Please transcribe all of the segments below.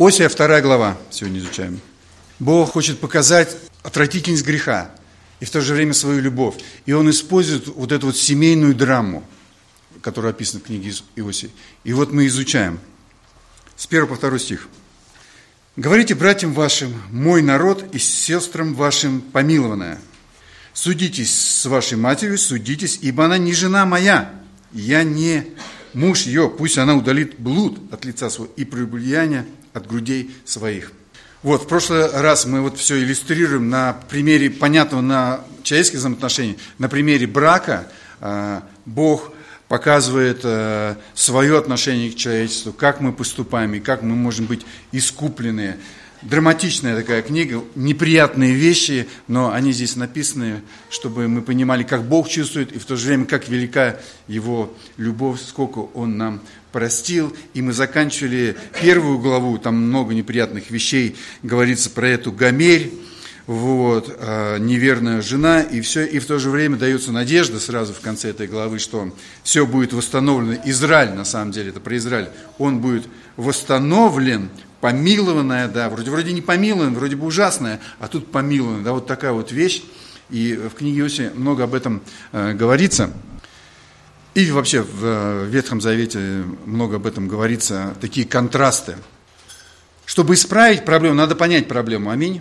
Осия 2 глава сегодня изучаем. Бог хочет показать отвратительность греха и в то же время свою любовь. И Он использует вот эту вот семейную драму, которая описана в книге Иосии. И вот мы изучаем с 1 по 2 стих. «Говорите братьям вашим, мой народ, и сестрам вашим помилованная. Судитесь с вашей матерью, судитесь, ибо она не жена моя, я не муж ее, пусть она удалит блуд от лица своего и прелюбодеяние от грудей своих». Вот, в прошлый раз мы вот все иллюстрируем на примере, понятного на человеческих взаимоотношениях, на примере брака. Бог показывает свое отношение к человечеству, как мы поступаем и как мы можем быть искуплены. Драматичная такая книга, неприятные вещи, но они здесь написаны, чтобы мы понимали, как Бог чувствует, и в то же время, как велика Его любовь, сколько Он нам простил. И мы заканчивали 1 главу, там много неприятных вещей, говорится про эту Гомерь, вот, неверная жена, и все, и в то же время дается надежда сразу в конце этой главы, что все будет восстановлено. Израиль, на самом деле, это про Израиль, он будет восстановлен, помилованная, да, вроде не помилованная, вроде бы ужасная, а тут помилованная, да, вот такая вот вещь, и в книге Иосии много об этом говорится. И вообще в Ветхом Завете много об этом говорится, такие контрасты. Чтобы исправить проблему, надо понять проблему, аминь.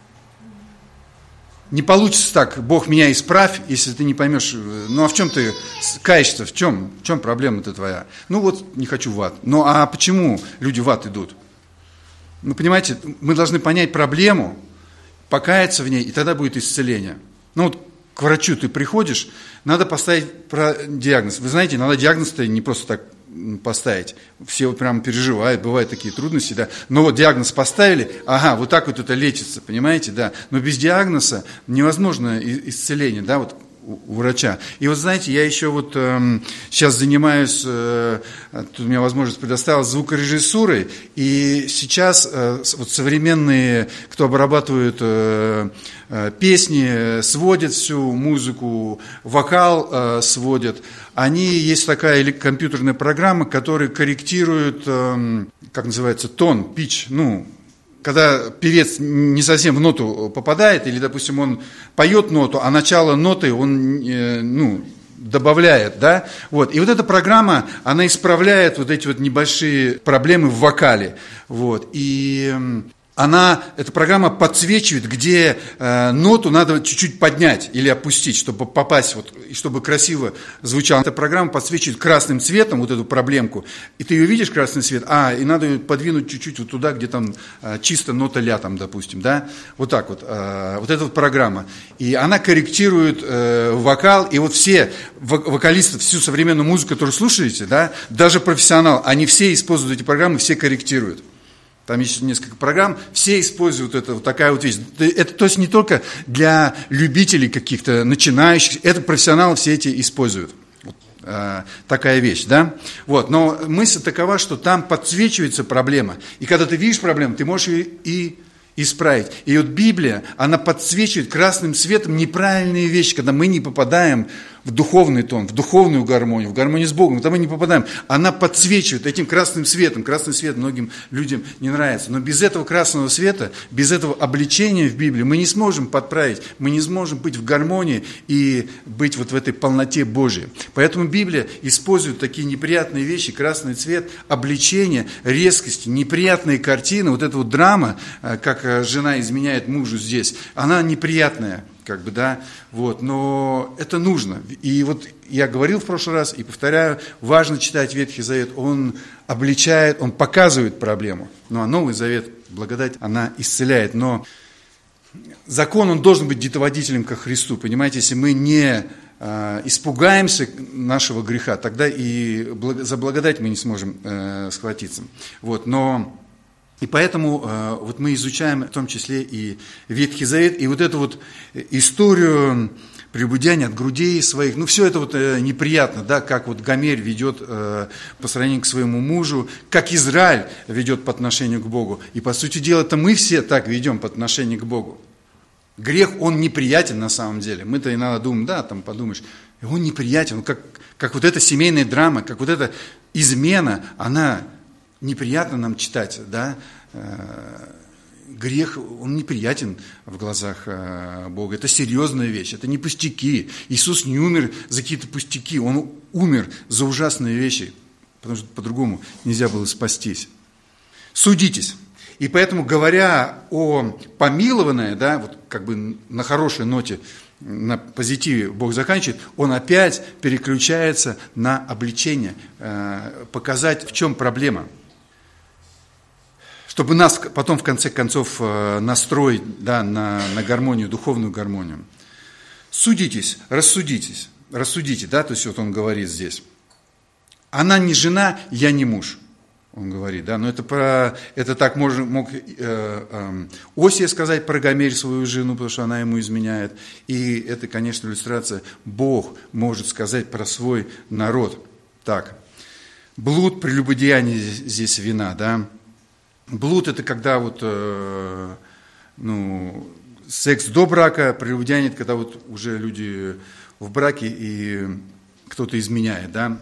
Не получится так, Бог меня исправь, если ты не поймешь, ну а в чем ты каешься, в чем проблема-то твоя? Ну вот, не хочу в ад. Ну а почему люди в ад идут? Ну понимаете, мы должны понять проблему, покаяться в ней, и тогда будет исцеление. Ну вот к врачу ты приходишь, надо поставить диагноз. Вы знаете, иногда диагноз-то не просто так поставить. Все вот прямо переживают, бывают такие трудности, да. Но вот диагноз поставили, ага, вот так вот это лечится, понимаете, да. Но без диагноза невозможно исцеление, да, вот у врача. И вот знаете, я еще вот сейчас занимаюсь, тут у меня возможность предоставилась, звукорежиссурой, и сейчас вот современные, кто обрабатывает песни, сводят всю музыку, вокал сводят, они, есть такая компьютерная программа, которая корректирует, как называется, тон, pitch, ну, когда певец не совсем в ноту попадает, или, допустим, он поет ноту, а начало ноты он, добавляет, да, вот. И вот эта программа, она исправляет вот эти вот небольшие проблемы в вокале, вот. И эта программа подсвечивает, где ноту надо чуть-чуть поднять или опустить, чтобы попасть, вот, и чтобы красиво звучало. Эта программа подсвечивает красным цветом вот эту проблемку, и ты ее видишь, красный цвет, и надо ее подвинуть чуть-чуть вот туда, где там чисто нота ля, там, допустим, да, вот так вот, вот эта вот программа. И она корректирует вокал, и вот все вокалисты, всю современную музыку, которую слушаете, да, даже профессионал, они все используют эти программы, все корректируют. Там есть несколько программ, все используют это, вот такая вот вещь. Это, то есть не только для любителей каких-то начинающих, это профессионалы все эти используют. Вот, такая вещь, да? Вот, но мысль такова, что там подсвечивается проблема. И когда ты видишь проблему, ты можешь ее и исправить. И вот Библия, она подсвечивает красным светом неправильные вещи, когда мы не попадаем в духовный тон, в духовную гармонию, в гармонию с Богом, когда мы не попадаем. Она подсвечивает этим красным светом. Красный свет многим людям не нравится. Но без этого красного света, без этого обличения в Библии мы не сможем подправить, мы не сможем быть в гармонии и быть вот в этой полноте Божией. Поэтому Библия использует такие неприятные вещи, красный цвет, обличение, резкости, неприятные картины, вот эта вот драма, как жена изменяет мужу здесь, она неприятная. Как бы, да, вот, но это нужно. И вот я говорил в прошлый раз и повторяю, важно читать Ветхий Завет, он обличает, он показывает проблему. Ну а Новый Завет, благодать, она исцеляет. Но закон, он должен быть детоводителем ко Христу, понимаете, если мы не испугаемся нашего греха, тогда и за благодать мы не сможем схватиться. Вот, но... И поэтому вот мы изучаем в том числе и Ветхий Завет, и вот эту вот историю прелюбодеяния от грудей своих, ну все это вот неприятно, да, как вот Гомерь ведет по сравнению к своему мужу, как Израиль ведет по отношению к Богу. И по сути дела, это мы все так ведем по отношению к Богу. Грех, он неприятен на самом деле. Мы-то иногда думаем, да, там подумаешь, он неприятен, как вот эта семейная драма, как вот эта измена, она... неприятно нам читать, да, Грех, он неприятен в глазах Бога. Это серьезная вещь, это не пустяки. Иисус не умер за какие-то пустяки, Он умер за ужасные вещи, потому что по-другому нельзя было спастись. Судитесь. И поэтому, говоря о помилованное, да, вот как бы на хорошей ноте, на позитиве Бог заканчивает, Он опять переключается на обличение, показать, в чем проблема. Чтобы нас потом, в конце концов, настроить, да, на гармонию, духовную гармонию. Судитесь, рассудите, да, то есть вот он говорит здесь. Она не жена, я не муж, он говорит, да, но это так мог Осия сказать про Гомерь, свою жену, потому что она ему изменяет. И это, конечно, иллюстрация, Бог может сказать про свой народ. Так, блуд, прелюбодеяние здесь вина, да. Блуд – это когда вот, секс до брака, прелюбодеяние – это когда вот уже люди в браке и кто-то изменяет, да.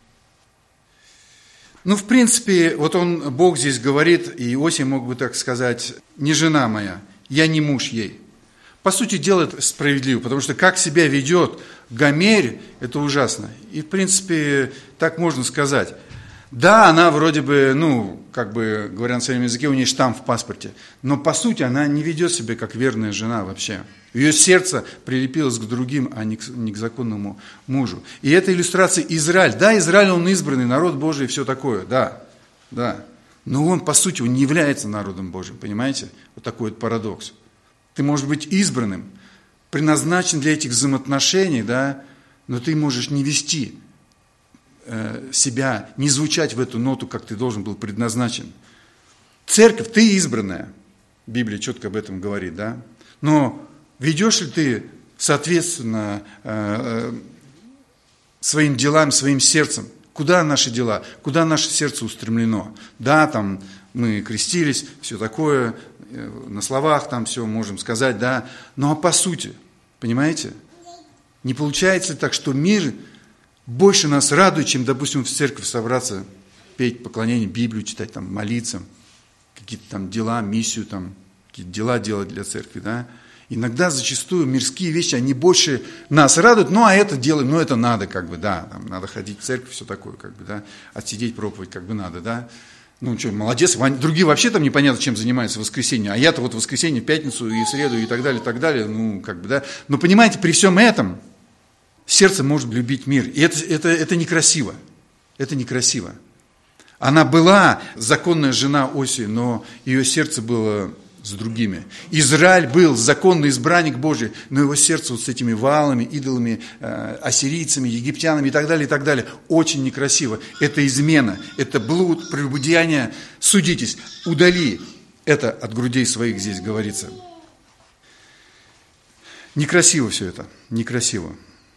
В принципе, вот Бог здесь говорит, и Иосия мог бы так сказать: не жена моя, я не муж ей. По сути дела, это справедливо, потому что как себя ведет Гомерь, это ужасно. И, в принципе, так можно сказать. Да, она вроде бы, как бы, говоря на своем языке, у нее штамп в паспорте, но по сути она не ведет себя как верная жена вообще. Ее сердце прилепилось к другим, а не к законному мужу. И это иллюстрация Израиль. Да, Израиль, он избранный, народ Божий и все такое, да. Но он, по сути, он не является народом Божьим, понимаете? Вот такой вот парадокс. Ты можешь быть избранным, предназначен для этих взаимоотношений, да, но ты можешь не вести себя, не звучать в эту ноту, как ты должен был предназначен. Церковь, ты избранная. Библия четко об этом говорит, да? Но ведешь ли ты соответственно своим делам, своим сердцем? Куда наши дела? Куда наше сердце устремлено? Да, там мы крестились, все такое, на словах там все можем сказать, да, но по сути, понимаете? Не получается ли так, что мир больше нас радует, чем, допустим, в церковь собраться, петь поклонение, Библию читать, там, молиться, какие-то там дела, миссию, там, какие-то дела делать для церкви, да? Иногда, зачастую, мирские вещи, они больше нас радуют, а это делаем, это надо, как бы, да, там, надо ходить в церковь, все такое, как бы, да, отсидеть проповедь, как бы надо, да. Молодец, другие вообще там непонятно, чем занимаются в воскресенье, а я-то вот в воскресенье, в пятницу и в среду и так далее, как бы, да. Но понимаете, при всем этом сердце может любить мир, и это некрасиво, это некрасиво. Она была законная жена Осии, но ее сердце было с другими. Израиль был законный избранник Божий, но его сердце вот с этими ваалами, идолами, ассирийцами, египтянами и так далее, очень некрасиво. Это измена, это блуд, прелюбодеяние. Судитесь, удали это от грудей своих, здесь говорится. Некрасиво все это, некрасиво.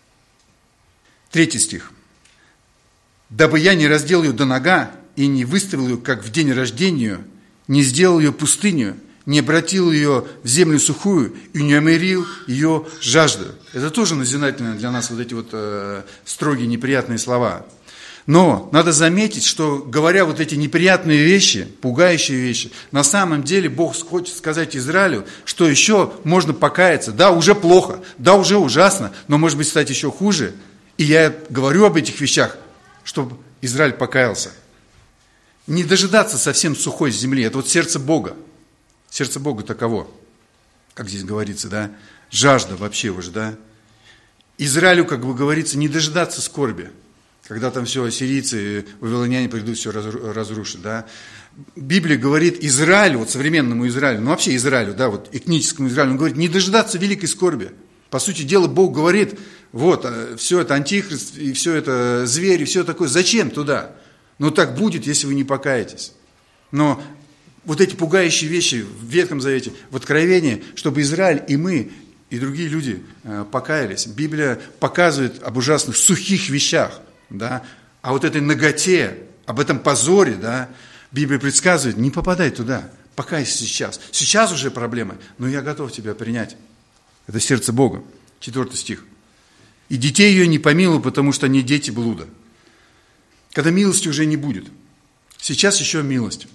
3 стих. «Дабы я не раздел ее до нога и не выставил ее, как в день рождения, не сделал ее пустыню, не обратил ее в землю сухую и не омерил ее жажду». Это тоже назидательно для нас, вот эти вот строгие, неприятные слова. Но надо заметить, что, говоря вот эти неприятные вещи, пугающие вещи, на самом деле Бог хочет сказать Израилю, что еще можно покаяться. Да, уже плохо, да, уже ужасно, но может быть стать еще хуже. И я говорю об этих вещах, чтобы Израиль покаялся. Не дожидаться совсем сухой земли. Это вот сердце Бога. Сердце Бога таково, как здесь говорится, да, жажда вообще уже, да. Израилю, как бы говорится, не дожидаться скорби, когда там все ассирийцы, вавилоняне придут, все разрушат, да. Библия говорит Израилю, вот современному Израилю, вообще Израилю, да, вот этническому Израилю, он говорит, не дожидаться великой скорби. По сути дела, Бог говорит, вот, все это антихрист, и все это зверь, и все такое, зачем туда? Так будет, если вы не покаетесь. Но вот эти пугающие вещи в Ветхом Завете, в Откровении, чтобы Израиль и мы, и другие люди покаялись. Библия показывает об ужасных сухих вещах, да, а вот этой наготе, об этом позоре, да, Библия предсказывает, не попадай туда, покайся сейчас. Сейчас уже проблемы, но я готов тебя принять. Это сердце Бога. 4 стих. «И детей ее не помилуй, потому что они дети блуда». Когда милости уже не будет. Сейчас еще милость.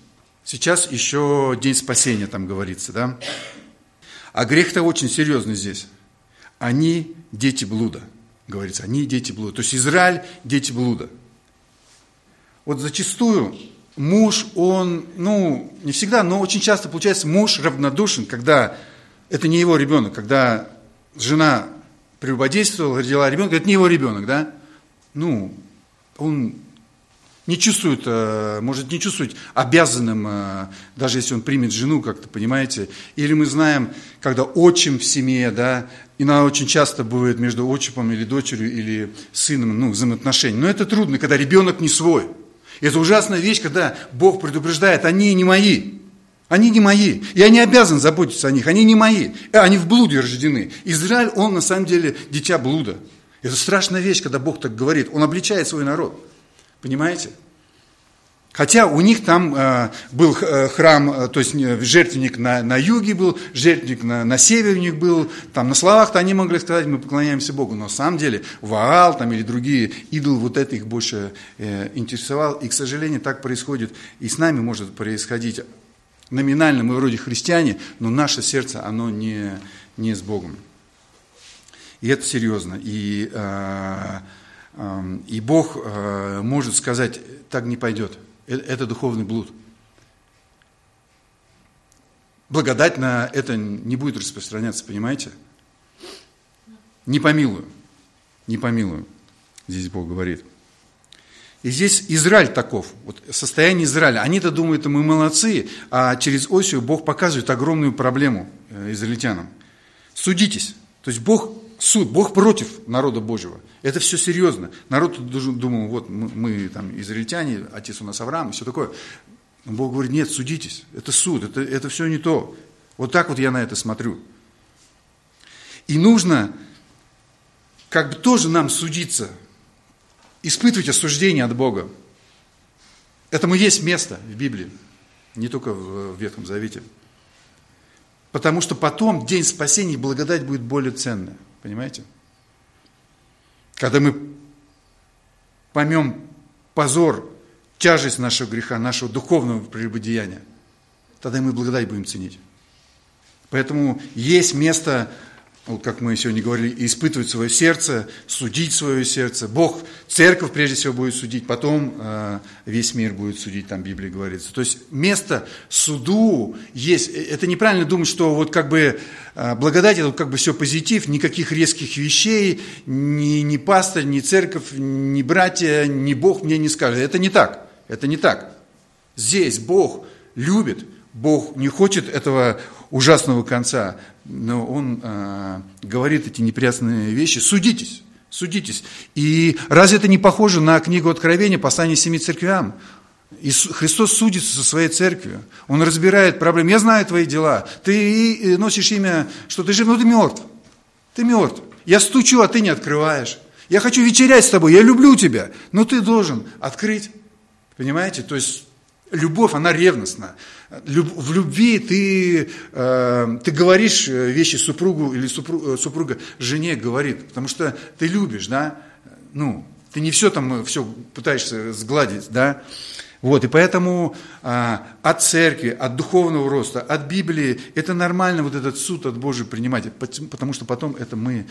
Сейчас еще день спасения, там говорится, да? А грех-то очень серьезный здесь. Они дети блуда, говорится, они дети блуда. То есть Израиль – дети блуда. Вот зачастую муж, он, не всегда, но очень часто получается муж равнодушен, когда это не его ребенок, когда жена прелюбодействовала, родила ребенка, это не его ребенок, да? Он не чувствует, может не чувствовать обязанным, даже если он примет жену, как-то, понимаете. Или мы знаем, когда отчим в семье, да, иногда очень часто бывает между отчимом или дочерью, или сыном, взаимоотношения. Но это трудно, когда ребенок не свой. Это ужасная вещь, когда Бог предупреждает, они не мои. Они не мои. Я не обязан заботиться о них, они не мои. Они в блуде рождены. Израиль, он на самом деле дитя блуда. Это страшная вещь, когда Бог так говорит. Он обличает свой народ. Понимаете? Хотя у них там был храм, то есть жертвенник на юге был, жертвенник на севере у них был. Там на словах-то они могли сказать, мы поклоняемся Богу. Но на самом деле Ваал там, или другие идолы, вот это их больше интересовал. И, к сожалению, так происходит. И с нами может происходить. Номинально мы вроде христиане, но наше сердце, оно не с Богом. И это серьезно. И Бог может сказать, так не пойдет. Это духовный блуд. Благодать на это не будет распространяться, понимаете? Не помилую. Не помилую. Здесь Бог говорит. И здесь Израиль таков. Вот состояние Израиля. Они-то думают, мы молодцы, а через Осию Бог показывает огромную проблему израильтянам. Судитесь. То есть суд, Бог против народа Божьего. Это все серьезно. Народ думал, вот мы там израильтяне, отец у нас Авраам и все такое. Но Бог говорит, нет, судитесь. Это суд, это все не то. Вот так вот я на это смотрю. И нужно как бы тоже нам судиться. Испытывать осуждение от Бога. Этому есть место в Библии, не только в Ветхом Завете. Потому что потом день спасения и благодать будет более ценная. Понимаете? Когда мы поймем позор, тяжесть нашего греха, нашего духовного прелюбодеяния, тогда мы благодать будем ценить. Поэтому есть место, вот как мы сегодня говорили, испытывать свое сердце, судить свое сердце. Бог, церковь прежде всего будет судить, потом весь мир будет судить, там в Библии говорится. То есть место суду есть. Это неправильно думать, что вот как бы благодать, это как бы все позитив, никаких резких вещей, ни пастырь, ни церковь, ни братья, ни Бог мне не скажет. Это не так. Это не так. Здесь Бог любит, Бог не хочет этого ужасного конца, но Он говорит эти неприятные вещи. Судитесь, судитесь. И разве это не похоже на книгу Откровения, послание 7 церквям? Христос судится со своей церковью. Он разбирает проблемы. Я знаю твои дела. Ты носишь имя, что ты жив, но ты мертв. Ты мертв. Я стучу, а ты не открываешь. Я хочу вечерять с тобой, я люблю тебя, но ты должен открыть. Понимаете? То есть любовь, она ревностна. В любви ты говоришь вещи супругу или супруга жене говорит, потому что ты любишь, да? Ты не все там все пытаешься сгладить, да? Вот, и поэтому от церкви, от духовного роста, от Библии, это нормально вот этот суд от Божий принимать, потому что потом это мы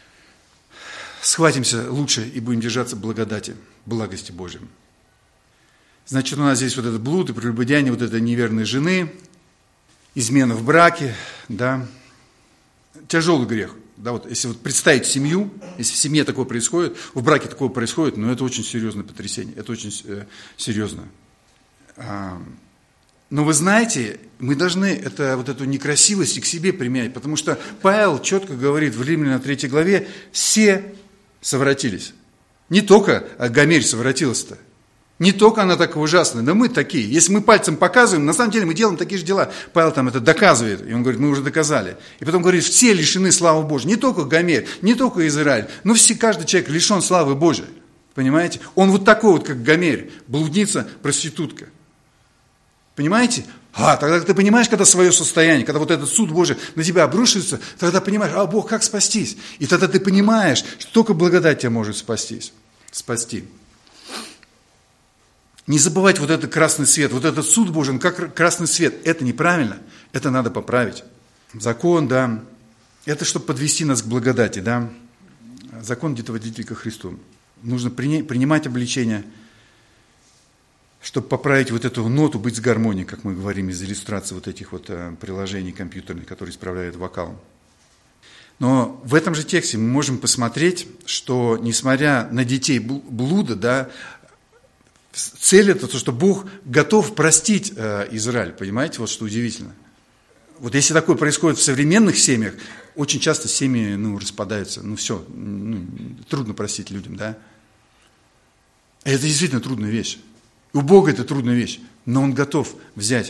схватимся лучше и будем держаться благодати, благости Божьей. Значит, у нас здесь вот этот блуд и прелюбодеяние вот этой неверной жены, измена в браке, да, тяжелый грех. Да, вот, если вот представить семью, если в семье такое происходит, в браке такое происходит, это очень серьезное потрясение, это очень серьезно. Но вы знаете, мы должны вот эту некрасивость и к себе применять, потому что Павел четко говорит в Римлянам 3 главе, все совратились. Не только Гомерь совратилась-то. Не только она такая ужасная, но мы такие. Если мы пальцем показываем, на самом деле мы делаем такие же дела. Павел там это доказывает, и он говорит, мы уже доказали. И потом говорит, все лишены славы Божьей. Не только Гомерь, не только Израиль, но каждый человек лишен славы Божьей. Понимаете? Он вот такой вот, как Гомерь, блудница, проститутка. Понимаете? Тогда ты понимаешь, когда свое состояние, когда вот этот суд Божий на тебя обрушивается, тогда понимаешь, Бог, как спастись? И тогда ты понимаешь, что только благодать тебя может спасти. Не забывать вот этот красный свет, вот этот суд Божий, он как красный свет. Это неправильно, это надо поправить. Закон, да, это чтобы подвести нас к благодати, да. Закон где-то водитель ко Христу. Нужно принимать обличение, чтобы поправить вот эту ноту, быть с гармонией, как мы говорим из иллюстрации вот этих вот приложений компьютерных, которые исправляют вокал. Но в этом же тексте мы можем посмотреть, что несмотря на детей блуда, да, цель это то, что Бог готов простить Израиль, понимаете, вот что удивительно. Вот если такое происходит в современных семьях, очень часто семьи, распадаются, все, трудно простить людям, да. Это действительно трудная вещь. У Бога это трудная вещь, но Он готов взять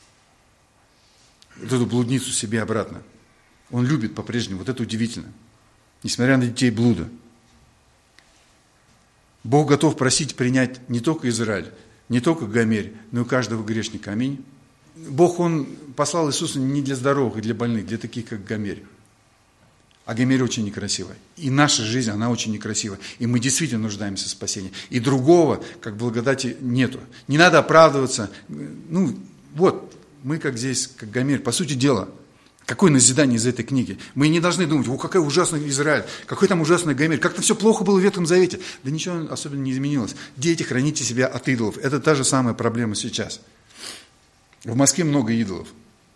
вот эту блудницу себе обратно. Он любит по-прежнему, вот это удивительно, несмотря на детей блуда. Бог готов просить принять не только Израиль, не только Гомерь, но и каждого грешника. Аминь. Бог, Он послал Иисуса не для здоровых и для больных, для таких, как Гомерь. А Гомерь очень некрасивая. И наша жизнь, она очень некрасивая. И мы действительно нуждаемся в спасении. И другого, как благодати, нету. Не надо оправдываться. Мы как здесь, как Гомерь, по сути дела. Какое назидание из этой книги? Мы не должны думать, какая ужасная Израиль, какой там ужасный Гомерь, как-то все плохо было в Ветхом Завете. Да ничего особенно не изменилось. Дети, храните себя от идолов. Это та же самая проблема сейчас. В Москве много идолов.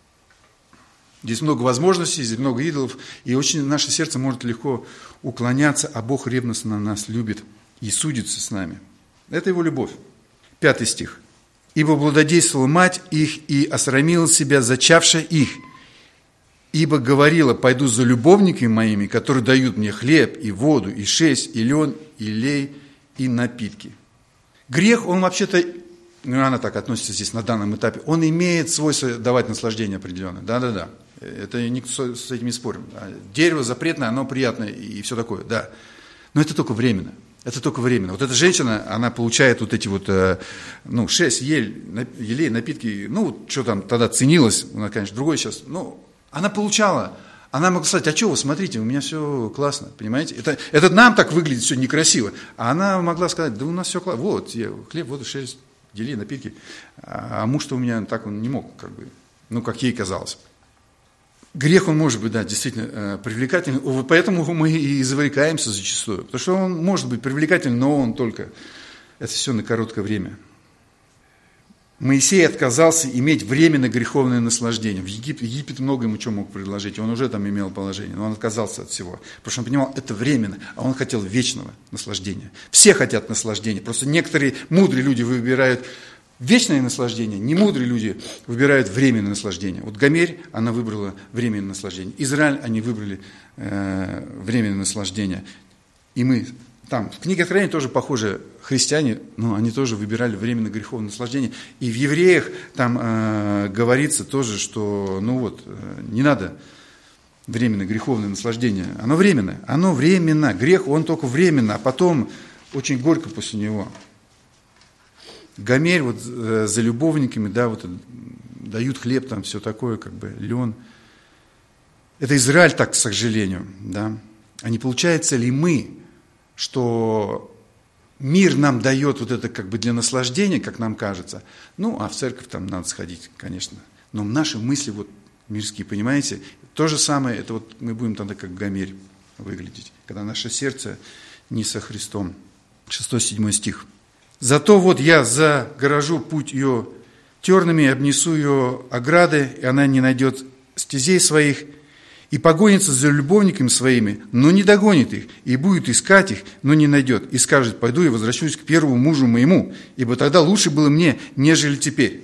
Здесь много возможностей, здесь много идолов, и очень наше сердце может легко уклоняться, а Бог ревностно нас любит и судится с нами. Это Его любовь. 5 стих. «Ибо благодействовала мать их и осрамила себя, зачавшая их. Ибо говорила, пойду за любовниками моими, которые дают мне хлеб, и воду, и шесть, и лен, и лей, и напитки». Грех, он вообще-то, она так относится здесь на данном этапе, он имеет свойство давать наслаждение определенное. Да. Это никто с этим не спорим. Дерево запретное, оно приятное и все такое, да. Но это только временно. Это только временно. Вот эта женщина, она получает вот эти 6 елей, напитки, что там тогда ценилось, она, конечно, другое сейчас, она получала, она могла сказать, а что вы, смотрите, у меня все классно, понимаете? Это нам так выглядит все некрасиво, а она могла сказать, да у нас все классно, вот, хлеб, воду, 6 елей, напитки, а муж-то у меня так он не мог, как ей казалось. Грех, он может быть, да, действительно привлекательный, поэтому мы и завлекаемся зачастую, потому что он может быть привлекательный, но он только, это все на короткое время. Моисей отказался иметь временно греховное наслаждение. В Египет много ему чего мог предложить, он уже там имел положение, но он отказался от всего, потому что он понимал, это временно, а он хотел вечного наслаждения. Все хотят наслаждения, просто некоторые мудрые люди выбирают вечное наслаждение, немудрые люди выбирают временное наслаждение. Вот Гомерь, она выбрала временное наслаждение. Израиль, они выбрали временное наслаждение. И мы там, в книге Откровения тоже похоже, христиане, они тоже выбирали временное греховное наслаждение. И в Евреях там говорится тоже, что, не надо временное греховное наслаждение. Оно временно. Грех, он только временно, а потом очень горько после него. Гомерь за любовниками, дают хлеб, там все такое, лен. Это Израиль так, к сожалению, да. А не получается ли мы, что мир нам дает это для наслаждения, как нам кажется, а в церковь там надо сходить, конечно. Но наши мысли мирские, понимаете, то же самое, это мы будем тогда как Гомерь выглядеть, когда наше сердце не со Христом. 6-7 стих. «Зато я загорожу путь ее тернами, обнесу ее ограды, и она не найдет стезей своих, и погонится за любовниками своими, но не догонит их, и будет искать их, но не найдет, и скажет, пойду и возвращусь к первому мужу моему, ибо тогда лучше было мне, нежели теперь».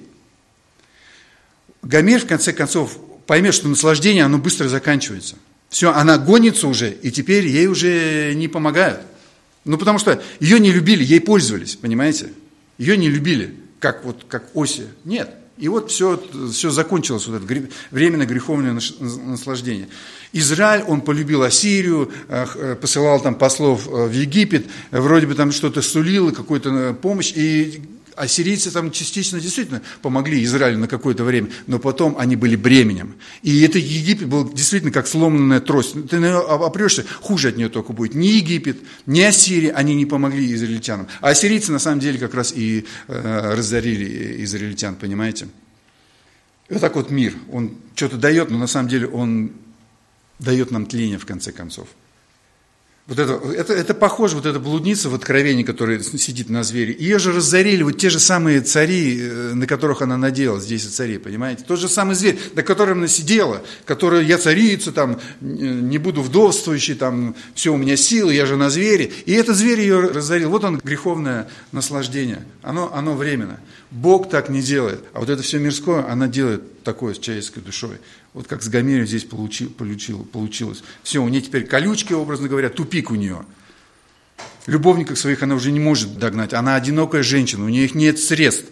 Гомерь, в конце концов, поймет, что наслаждение, оно быстро заканчивается. Все, она гонится уже, и теперь ей уже не помогают. Потому что ее не любили, ей пользовались, понимаете? Ее не любили, как Осия. Нет. И все закончилось, это временное греховное наслаждение. Израиль, он полюбил Ассирию, посылал там послов в Египет, вроде бы там что-то сулил, какую-то помощь. И Ассирийцы там частично действительно помогли Израилю на какое-то время, но потом они были бременем. И этот Египет был действительно как сломанная трость. Ты на нее опрешься, хуже от нее только будет. Ни Египет, ни Ассирия, они не помогли израильтянам. А ассирийцы на самом деле как раз и разорили израильтян, понимаете? И вот так вот мир, он что-то дает, но на самом деле он дает нам тление в конце концов. Вот это похоже, вот эта блудница в Откровении, которая сидит на звере. Ее же разорили вот те же самые цари, на которых она надеялась, 10 царей, понимаете? Тот же самый зверь, на котором она сидела, которая я царица, там, не буду вдовствующей, там, все, у меня силы, я же на звере. И этот зверь ее разорил. Вот он, греховное наслаждение. Оно временно. Бог так не делает. А вот это все мирское, она делает такое с человеческой душой. Вот как с Гомером здесь получилось. Все, у нее теперь колючки, образно говоря, тупик у нее. Любовников своих она уже не может догнать. Она одинокая женщина, у нее их нет средств.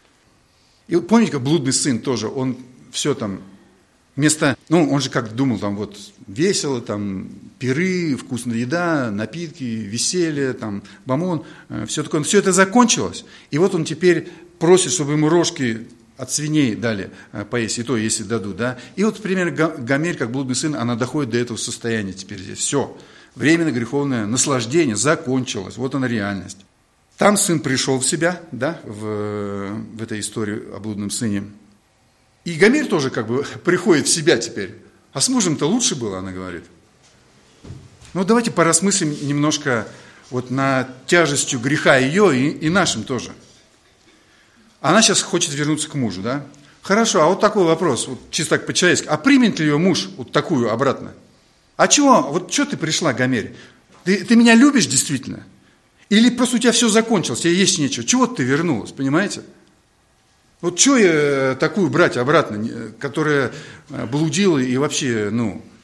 И вот помните, как блудный сын тоже, он все там, вместо, он же как думал, там вот весело, там пиры, вкусная еда, напитки, веселье, там бомон, все такое. Все это закончилось. И вот он теперь просит, чтобы ему рожки от свиней дали поесть, и то, если дадут, да. И вот, примерно, Гомер, как блудный сын, она доходит до этого состояния теперь здесь. Все. Временно греховное наслаждение закончилось. Вот она реальность. Там сын пришел в себя, да, в этой истории о блудном сыне. И Гомер тоже как бы приходит в себя теперь. А с мужем-то лучше было, она говорит. Ну, давайте поразмыслим немножко вот над тяжестью греха ее и нашим тоже. Она сейчас хочет вернуться к мужу, да? Хорошо, а вот такой вопрос, вот чисто так по-человечески. А примет ли ее муж вот такую обратно? А чего? Вот что ты пришла, Гомер? Ты меня любишь действительно? Или просто у тебя все закончилось, тебе есть нечего? Чего ты вернулась, понимаете? Вот что я такую брать обратно, которая блудила и вообще,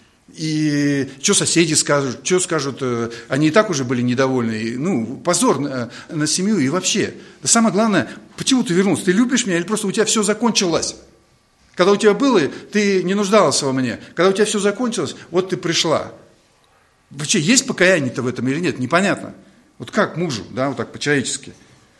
и что соседи скажут, что скажут, они и так уже были недовольны, позор на семью и вообще. Да самое главное, почему ты вернулся? Ты любишь меня или просто у тебя все закончилось? Когда у тебя было, ты не нуждалась во мне. Когда у тебя все закончилось, вот ты пришла. Вообще, есть покаяние-то в этом или нет? Непонятно. Вот как мужу, да, вот так по-человечески.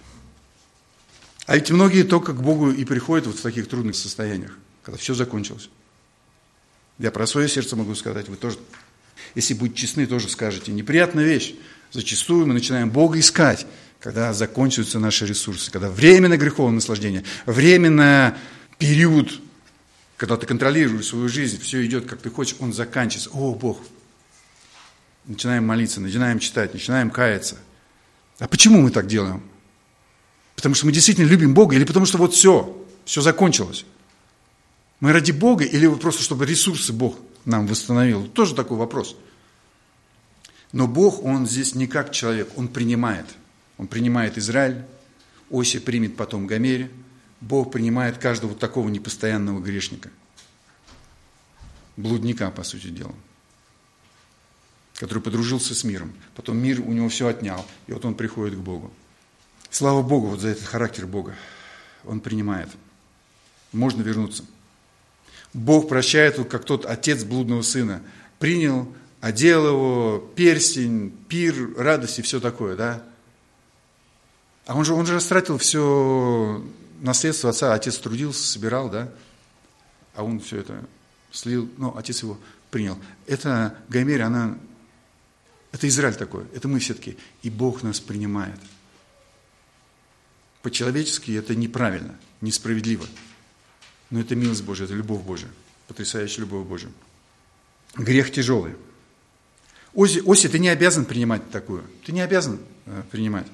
А ведь многие только к Богу и приходят вот в таких трудных состояниях, когда все закончилось. Я про свое сердце могу сказать, вы тоже, если будете честны, тоже скажете. Неприятная вещь. Зачастую мы начинаем Бога искать, когда заканчиваются наши ресурсы, когда временное греховное наслаждение, временный период, когда ты контролируешь свою жизнь, все идет, как ты хочешь, он заканчивается. О, Бог! Начинаем молиться, начинаем читать, начинаем каяться. А почему мы так делаем? Потому что мы действительно любим Бога или потому что вот все закончилось? Мы ради Бога или вот просто, чтобы ресурсы Бог нам восстановил? Тоже такой вопрос. Но Бог, Он здесь не как человек, Он принимает. Он принимает Израиль, Осия примет потом Гомере. Бог принимает каждого вот такого непостоянного грешника. Блудника, по сути дела. Который подружился с миром. Потом мир у него все отнял. И вот он приходит к Богу. Слава Богу вот за этот характер Бога. Он принимает. Можно вернуться. Бог прощает, как тот отец блудного сына. Принял, одел его, перстень, пир, радость и все такое, да? А он же растратил все наследство отца. Отец трудился, собирал, да? А он все это слил, отец его принял. Это Гомер, это Израиль такой, это мы все таки. И Бог нас принимает. По-человечески это неправильно, несправедливо. Но это милость Божия, это любовь Божия. Потрясающая любовь Божия. Грех тяжелый. Осия, ты не обязан принимать такую. Ты не обязан принимать.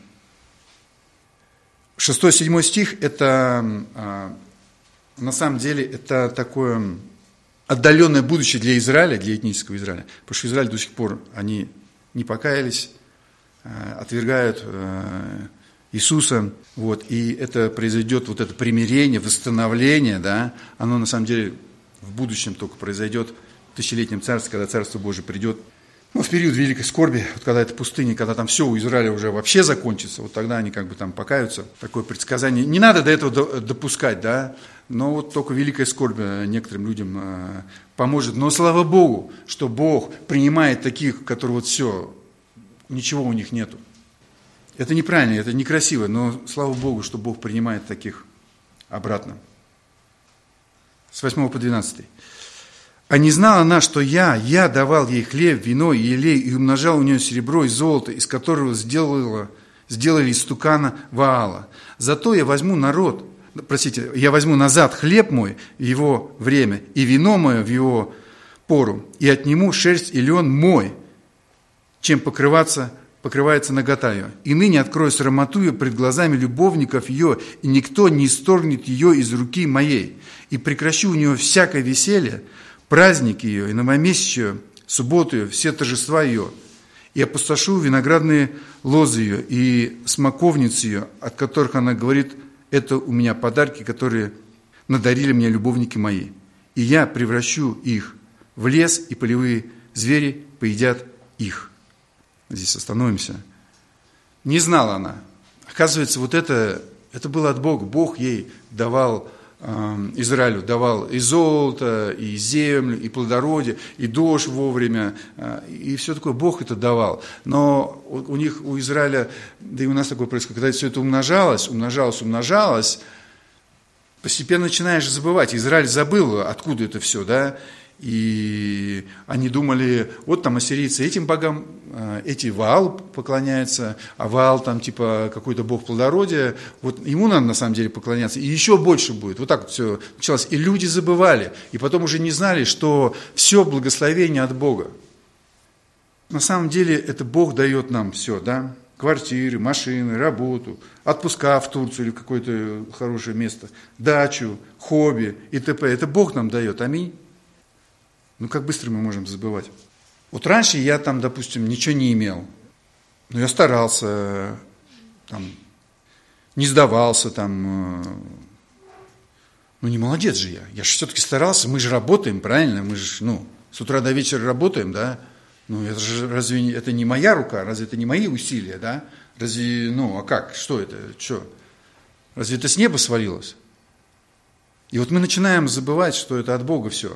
6-7 стих, это на самом деле это такое отдаленное будущее для Израиля, для этнического Израиля. Потому что Израиль до сих пор, они не покаялись, отвергают Иисуса, и это произойдет, вот это примирение, восстановление, да, оно на самом деле в будущем только произойдет в тысячелетнем царстве, когда Царство Божие придет. В период великой скорби, вот когда это пустыня, когда там все у Израиля уже вообще закончится, вот тогда они как бы там покаются. Такое предсказание. Не надо до этого допускать, да, но вот только великая скорбь некоторым людям поможет. Но слава Богу, что Бог принимает таких, которые вот все, ничего у них нету. Это неправильно, это некрасиво, но слава Богу, что Бог принимает таких обратно. С 8 по 12. «А не знала она, что я давал ей хлеб, вино и елей, и умножал у нее серебро и золото, из которого сделали истукана Ваала. Зато я возьму назад хлеб мой в его время, и вино мое в его пору, и отниму шерсть и лен мой, чем покрывается нагота ее. И ныне открою срамоту ее пред глазами любовников ее, и никто не исторгнет ее из руки моей. И прекращу у нее всякое веселье, праздники ее, и новомесячие, субботу ее, все торжества ее. И опустошу виноградные лозы ее, и смоковницы ее, от которых она говорит, это у меня подарки, которые надарили мне любовники мои. И я превращу их в лес, и полевые звери поедят их». Здесь остановимся. Не знала она. Оказывается, вот это было от Бога. Бог ей давал, Израилю давал и золото, и землю, и плодородие, и дождь вовремя, и все такое. Бог это давал. Но у Израиля, да и у нас такое происходит, когда все это умножалось, постепенно начинаешь забывать. Израиль забыл, откуда это все, да. И они думали, вот там ассирийцы этим богам, эти Ваалу поклоняются, а Ваал там типа какой-то бог плодородия, вот ему надо на самом деле поклоняться, и еще больше будет. Вот так вот все началось. И люди забывали, и потом уже не знали, что все благословение от Бога. На самом деле это Бог дает нам все, да? Квартиры, машины, работу, отпуска в Турцию или в какое-то хорошее место, дачу, хобби и т.п. Это Бог нам дает, аминь. Ну, как быстро мы можем забывать. Вот раньше я там, допустим, ничего не имел. Но я старался, там, не сдавался, там. Ну, не молодец же я. Я же все-таки старался, мы же работаем, правильно? Мы же, с утра до вечера работаем, да? Ну, это же, разве это не моя рука? Разве это не мои усилия, да? Разве, а как? Что это? Что? Разве это с неба свалилось? И вот мы начинаем забывать, что это от Бога все.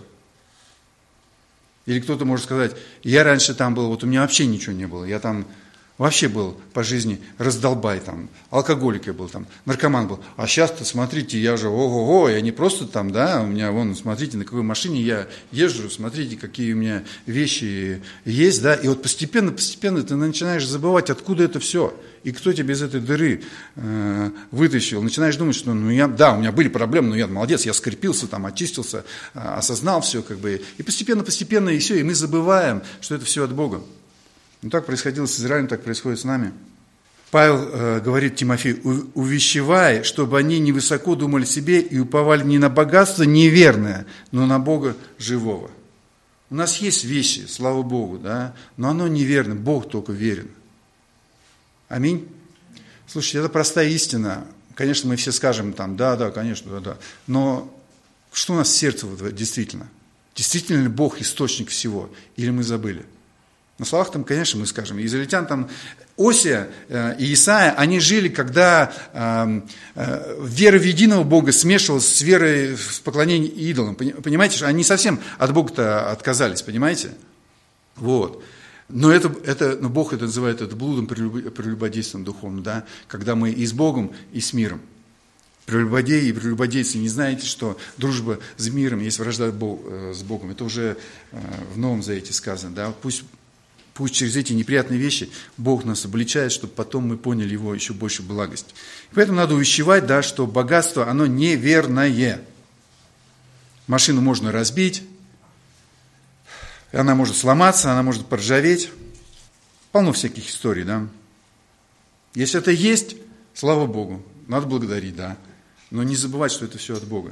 Или кто-то может сказать, я раньше там был, вот у меня вообще ничего не было, я там вообще был по жизни раздолбай, там, алкоголик я был, там, наркоман был. А сейчас-то, смотрите, я же, ого-го, я не просто там, да, у меня, вон, смотрите, на какой машине я езжу, смотрите, какие у меня вещи есть, да, и вот постепенно ты начинаешь забывать, откуда это все, и кто тебя из этой дыры вытащил. Начинаешь думать, что, у меня были проблемы, но я молодец, я скрепился, там, очистился, осознал все, как бы, и постепенно, и все, и мы забываем, что это все от Бога. Ну, так происходило с Израилем, так происходит с нами. Павел говорит Тимофею, увещевай, чтобы они невысоко думали себе и уповали не на богатство неверное, но на Бога живого. У нас есть вещи, слава Богу, да, но оно неверно, Бог только верен. Аминь. Слушайте, это простая истина. Конечно, мы все скажем там, да, конечно, да. Но что у нас в сердце действительно? Действительно ли Бог источник всего? Или мы забыли? На словах там, конечно, мы скажем. Израильтян там, Осия и Исаия, они жили, когда вера в единого Бога смешивалась с верой в поклонение идолам. Понимаете, они совсем от Бога-то отказались, понимаете? Вот. Но Бог это называет блудом, прелюбодейством духовным, да? Когда мы и с Богом, и с миром. Прелюбодеи и прелюбодейцы, не знаете, что дружба с миром есть вражда с Богом. Это уже в Новом Завете сказано, да? Пусть через эти неприятные вещи Бог нас обличает, чтобы потом мы поняли Его еще больше благость. И поэтому надо увещевать, да, что богатство, оно неверное. Машину можно разбить, она может сломаться, она может поржаветь. Полно всяких историй, да. Если это есть, слава Богу, надо благодарить, да. Но не забывать, что это все от Бога.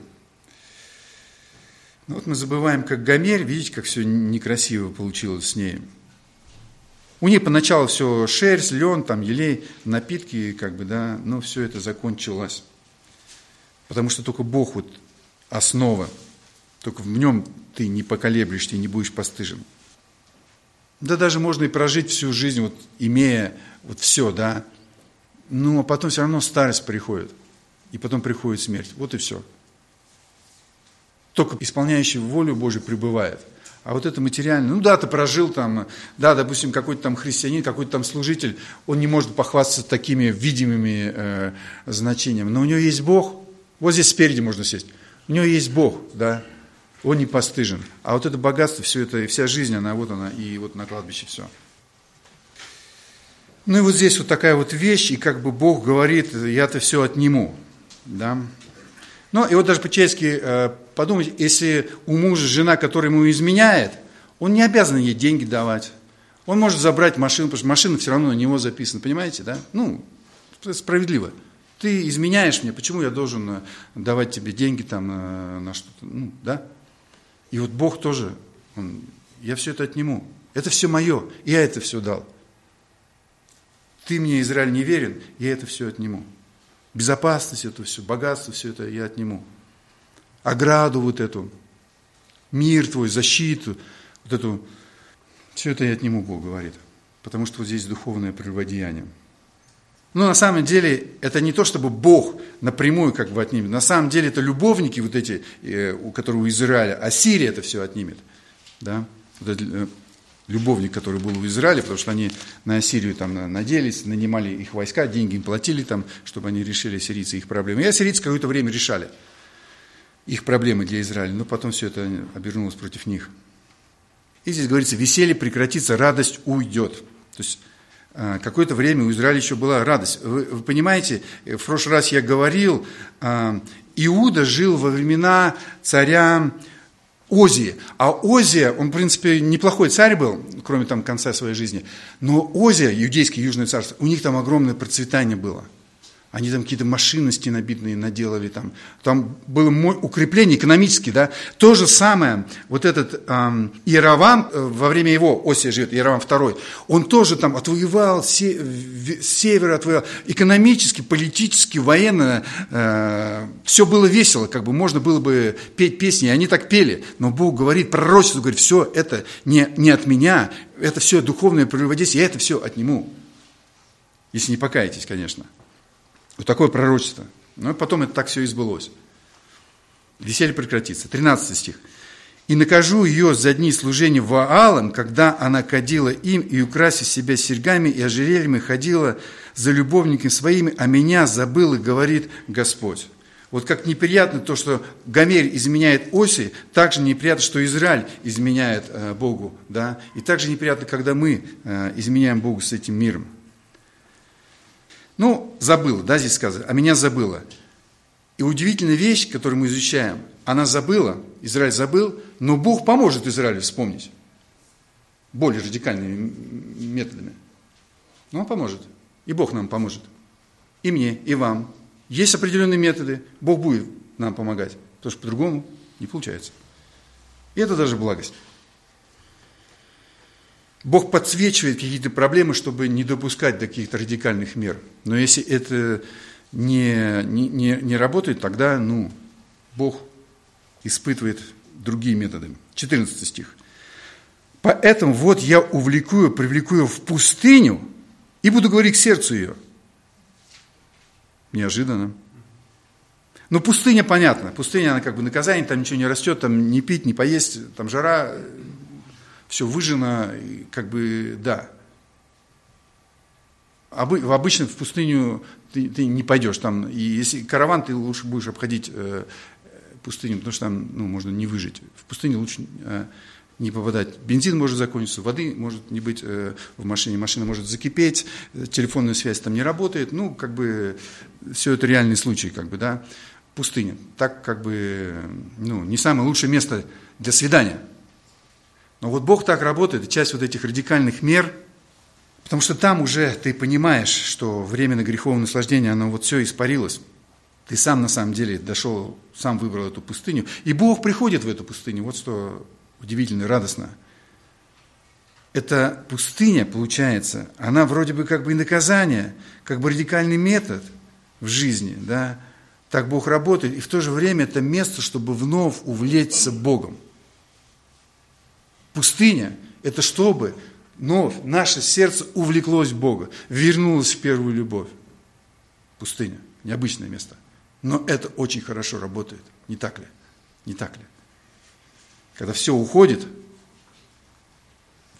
Ну вот мы забываем, как Гомер, видите, как все некрасиво получилось с ней. У нее поначалу все шерсть, лен, там, елей, напитки, как бы, да, но все это закончилось. Потому что только Бог вот основа, только в нем ты не поколеблешься и не будешь постыжен. Да даже можно и прожить всю жизнь, вот, имея вот все, да, но потом все равно старость приходит, и потом приходит смерть, вот и все. Только исполняющий волю Божию пребывает. А вот это материальное, ну да, ты прожил там, да, допустим, какой-то там христианин, какой-то там служитель, он не может похвастаться такими видимыми значениями, но у него есть Бог, вот здесь спереди можно сесть, у него есть Бог, да, он не постыжен. А вот это богатство, все это, и вся жизнь, она, и вот на кладбище все. Ну и вот здесь вот такая вот вещь, и как бы Бог говорит, я-то все отниму, да. Ну, и вот даже по-человечески подумать, если у мужа жена, которая ему изменяет, он не обязан ей деньги давать. Он может забрать машину, потому что машина все равно на него записана, понимаете, да? Ну, это справедливо. Ты изменяешь мне, почему я должен давать тебе деньги там на что-то, ну, да? И вот Бог тоже, я все это отниму. Это все мое, я это все дал. Ты мне, Израиль, не верен, я это все отниму. Безопасность это все, богатство все это я отниму. Ограду вот эту, мир твой, защиту, вот эту, все это я отниму, Бог говорит. Потому что вот здесь духовное прелюбодеяние. Но на самом деле это не то, чтобы Бог напрямую как бы отнимет. На самом деле это любовники вот эти, у которых у Израиля, Ассирия это все отнимет. Да? Вот этот любовник, который был в Израиле, потому что они на Ассирию там надеялись, нанимали их войска, деньги им платили там, чтобы они решили, ассирийцы, их проблемы. И ассирийцы какое-то время решали их проблемы для Израиля, но потом все это обернулось против них. И здесь говорится, веселье прекратится, радость уйдет. То есть какое-то время у Израиля еще была радость. Вы понимаете, в прошлый раз я говорил, Иуда жил во времена царя Озии. А Озия, он, в принципе, неплохой царь был, кроме там конца своей жизни. Но Озия, иудейское южное царство, у них там огромное процветание было. Они там какие-то машины стенобитные наделали, там было укрепление экономические, да. То же самое, вот этот Иеравам, во время его, Осия живет, Иеравам II, он тоже там отвоевал, с севера отвоевал, экономически, политически, военно, все было весело, как бы можно было бы петь песни, и они так пели, но Бог говорит, пророчество говорит, все это не от меня, это все духовное прелюбодействие, я это все отниму, если не покаетесь, конечно. Вот такое пророчество. Но потом это так все и сбылось. Веселье прекратится. 13 стих. «И накажу ее за дни служения Ваалам, когда она кадила им и, украсив себя серьгами и ожерельями, ходила за любовниками своими, а меня забыла, говорит Господь». Вот как неприятно то, что Гомер изменяет Осии, так же неприятно, что Израиль изменяет Богу. Да? И так же неприятно, когда мы изменяем Богу с этим миром. Ну, забыла, да, здесь сказано, а меня забыла. И удивительная вещь, которую мы изучаем, она забыла, Израиль забыл, но Бог поможет Израилю вспомнить более радикальными методами. Но Он поможет, и Бог нам поможет, и мне, и вам. Есть определенные методы, Бог будет нам помогать, потому что по-другому не получается. И это даже благость. Бог подсвечивает какие-то проблемы, чтобы не допускать до каких-то радикальных мер. Но если это не работает, тогда Бог испытывает другие методы. 14 стих. «Поэтому вот я привлеку ее в пустыню и буду говорить к сердцу ее». Неожиданно. Но пустыня, понятно. Пустыня, она как бы наказание, там ничего не растет, там не пить, не поесть, там жара... Все выжжено, как бы, да. Обычно в пустыню ты не пойдешь. Там, и если караван, ты лучше будешь обходить пустыню, потому что там можно не выжить. В пустыне лучше не попадать. Бензин может закончиться, воды может не быть в машине, машина может закипеть, телефонная связь там не работает. Как бы, все это реальный случай, как бы, да. Пустыня. Так, как бы, не самое лучшее место для свидания. Но вот Бог так работает, и часть вот этих радикальных мер, потому что там уже ты понимаешь, что временно греховное наслаждение, оно вот все испарилось. Ты сам на самом деле дошел, сам выбрал эту пустыню. И Бог приходит в эту пустыню. Вот что удивительно и радостно. Эта пустыня, получается, она вроде бы как бы и наказание, как бы радикальный метод в жизни. Да? Так Бог работает. И в то же время это место, чтобы вновь увлечься Богом. Пустыня – это чтобы вновь наше сердце увлеклось в Бога, вернулось в первую любовь. Пустыня – необычное место. Но это очень хорошо работает. Не так ли? Не так ли? Когда все уходит,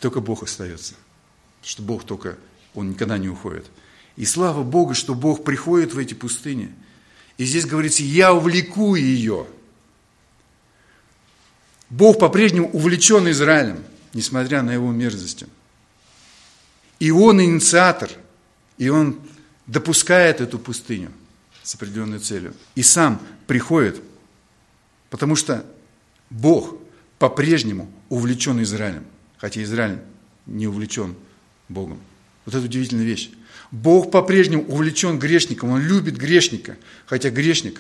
только Бог остается. Потому что Бог Он никогда не уходит. И слава Богу, что Бог приходит в эти пустыни. И здесь говорится, я увлеку ее. Бог по-прежнему увлечен Израилем, несмотря на его мерзости. И Он инициатор, и Он допускает эту пустыню с определенной целью. И сам приходит, потому что Бог по-прежнему увлечен Израилем, хотя Израиль не увлечен Богом. Вот это удивительная вещь. Бог по-прежнему увлечен грешником, Он любит грешника, хотя грешник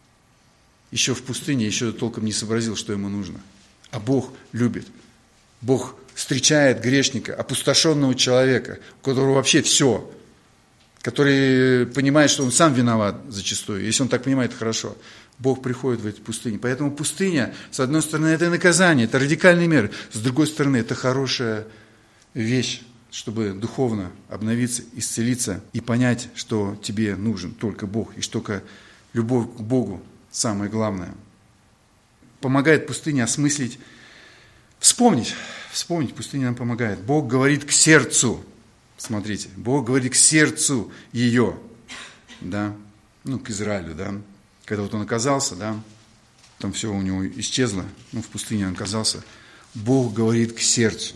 еще в пустыне, еще толком не сообразил, что ему нужно. А Бог любит. Бог встречает грешника, опустошенного человека, у которого вообще все, который понимает, что он сам виноват зачастую. Если он так понимает, хорошо. Бог приходит в эти пустыни. Поэтому пустыня, с одной стороны, это наказание, это радикальные меры. С другой стороны, это хорошая вещь, чтобы духовно обновиться, исцелиться и понять, что тебе нужен только Бог, и что только любовь к Богу самое главное. Помогает пустыне осмыслить, вспомнить пустыня нам помогает. Бог говорит к сердцу, смотрите, Бог говорит к сердцу ее, да, к Израилю, да. Когда вот он оказался, да, там все у него исчезло, в пустыне он оказался, Бог говорит к сердцу.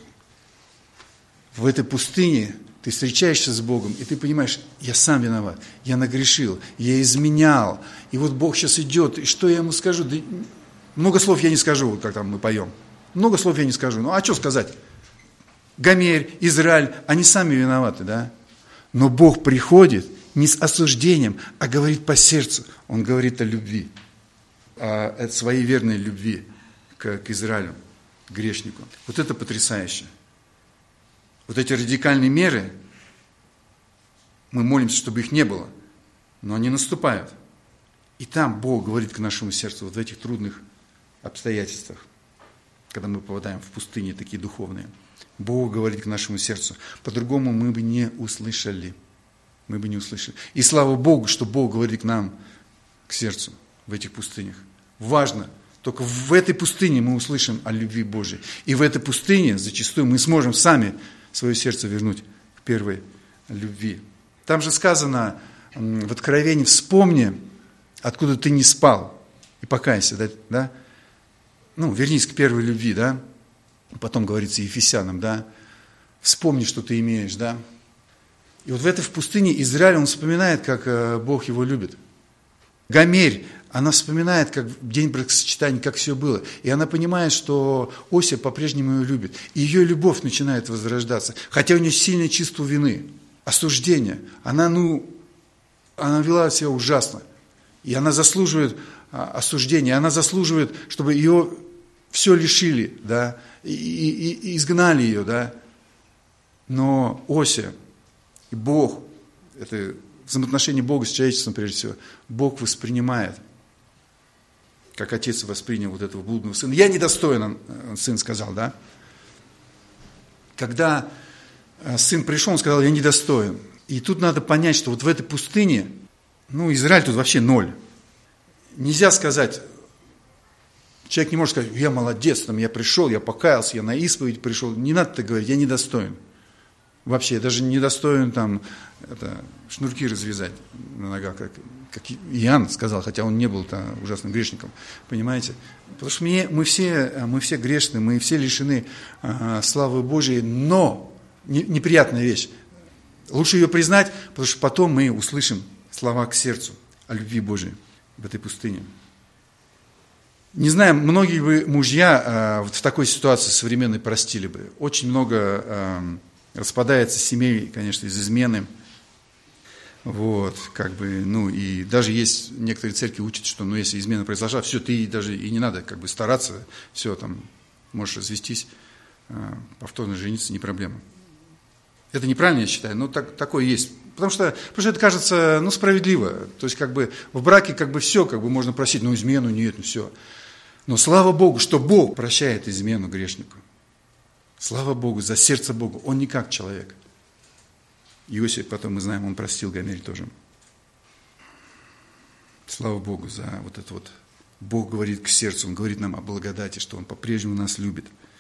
В этой пустыне ты встречаешься с Богом, и ты понимаешь, я сам виноват, я нагрешил, я изменял, и вот Бог сейчас идет, и что я ему скажу? Да много слов я не скажу, как там мы поем, много слов я не скажу, а что сказать? Гомерь, Израиль, они сами виноваты, да? Но Бог приходит не с осуждением, а говорит по сердцу. Он говорит о любви, о своей верной любви к Израилю, к грешнику. Вот это потрясающе. Вот эти радикальные меры, мы молимся, чтобы их не было, но они наступают. И там Бог говорит к нашему сердцу, вот в этих трудных обстоятельствах, когда мы попадаем в пустыни такие духовные. Бог говорит к нашему сердцу. По-другому мы бы не услышали. Мы бы не услышали. И слава Богу, что Бог говорит к нам, к сердцу, в этих пустынях. Важно, только в этой пустыне мы услышим о любви Божьей. И в этой пустыне зачастую мы сможем сами свое сердце вернуть к первой любви. Там же сказано в Откровении, вспомни, откуда ты не спал, и покайся, да? Вернись к первой любви, да? Потом говорится Ефесянам, да? Вспомни, что ты имеешь, да? И вот в пустыне Израиль, он вспоминает, как Бог его любит. Гомерь, она вспоминает, как день бракосочетания, как все было. И она понимает, что Осия по-прежнему ее любит. И ее любовь начинает возрождаться. Хотя у нее сильное чувство вины, осуждения. Она вела себя ужасно. И она заслуживает осуждения. Она заслуживает, чтобы ее все лишили, да, и изгнали ее, да. Но Осия и Бог, это взаимоотношение Бога с человечеством, прежде всего, Бог воспринимает, как отец воспринял вот этого блудного сына. Я недостоин, сын сказал, да. Когда сын пришел, он сказал, я недостоин. И тут надо понять, что вот в этой пустыне, Израиль тут вообще ноль. Нельзя сказать, человек не может сказать, я молодец, я пришел, я покаялся, я на исповедь пришел. Не надо так говорить, я недостоин. Вообще, я даже недостоин шнурки развязать на ногах, как Иоанн сказал, хотя он не был ужасным грешником, понимаете? Потому что мы все грешны, мы все лишены славы Божией, но неприятная вещь. Лучше ее признать, потому что потом мы услышим слова к сердцу о любви Божией в этой пустыне. Не знаю, многие бы мужья в такой ситуации современной простили бы. Очень много распадается семей, конечно, из измены. И даже есть некоторые церкви учат, что, если измена произошла, все, ты даже и не надо стараться, все, можешь развестись, повторно жениться, не проблема. Это неправильно, я считаю, но такое есть. Потому что это кажется, справедливо. То есть, в браке, все, можно просить, измену нет, все. Но слава Богу, что Бог прощает измену грешнику. Слава Богу, за сердце Богу. Он не как человек. Иосиф, потом мы знаем, он простил Гомерь тоже. Слава Богу за Бог говорит к сердцу, Он говорит нам о благодати, что Он по-прежнему нас любит.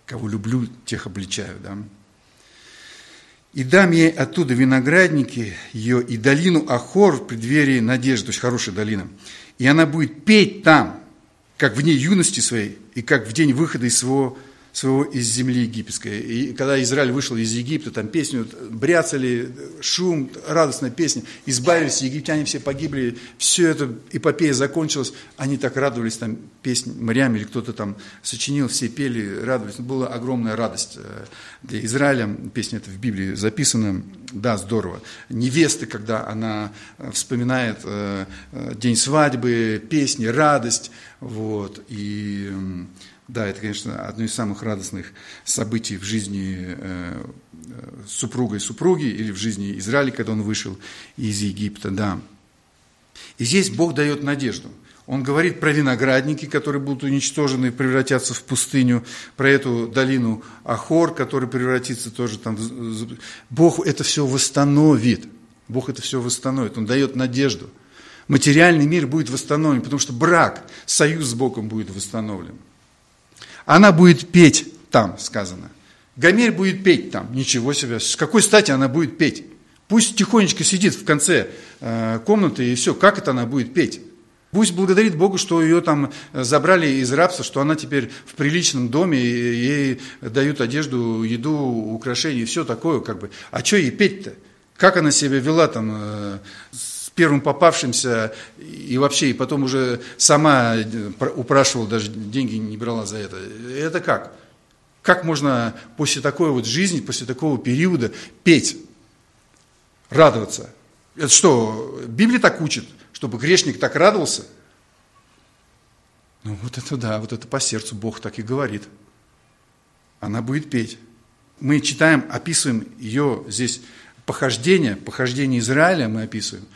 Кого люблю, тех обличаю, да. И дам ей оттуда виноградники ее и долину Ахор в преддверии надежды, то есть хорошая долина. И она будет петь там, как в дни юности своей, и как в день выхода из своего из земли египетской. И когда Израиль вышел из Египта, там песню бряцали, шум, радостная песня, избавились, египтяне все погибли, все это эпопея закончилась, они так радовались, там песнь Мариам или кто-то там сочинил, все пели, радовались. Была огромная радость для Израиля, песня эта в Библии записана, да, здорово. Невеста, когда она вспоминает день свадьбы, песни, радость, вот, и... Да, это, конечно, одно из самых радостных событий в жизни супруга и супруги, или в жизни Израиля, когда он вышел из Египта, да. И здесь Бог дает надежду. Он говорит про виноградники, которые будут уничтожены и превратятся в пустыню, про эту долину Ахор, которая превратится тоже там. Бог это все восстановит. Бог это все восстановит. Он дает надежду. Материальный мир будет восстановлен, потому что брак, союз с Богом будет восстановлен. Она будет петь там, сказано. Гомер будет петь там. Ничего себе. С какой стати она будет петь? Пусть тихонечко сидит в конце комнаты и все. Как это она будет петь? Пусть благодарит Богу, что ее там забрали из рабства, что она теперь в приличном доме, и ей дают одежду, еду, украшения и все такое, как бы. А что ей петь-то? Как она себя вела там с первым попавшимся, и вообще, и потом уже сама упрашивала, даже деньги не брала за это. Это как? Как можно после такой вот жизни, после такого периода петь, радоваться? Это что, Библия так учит, чтобы грешник так радовался? Ну вот это да, вот это по сердцу Бог так и говорит. Она будет петь. Мы читаем, описываем ее здесь похождение Израиля мы описываем.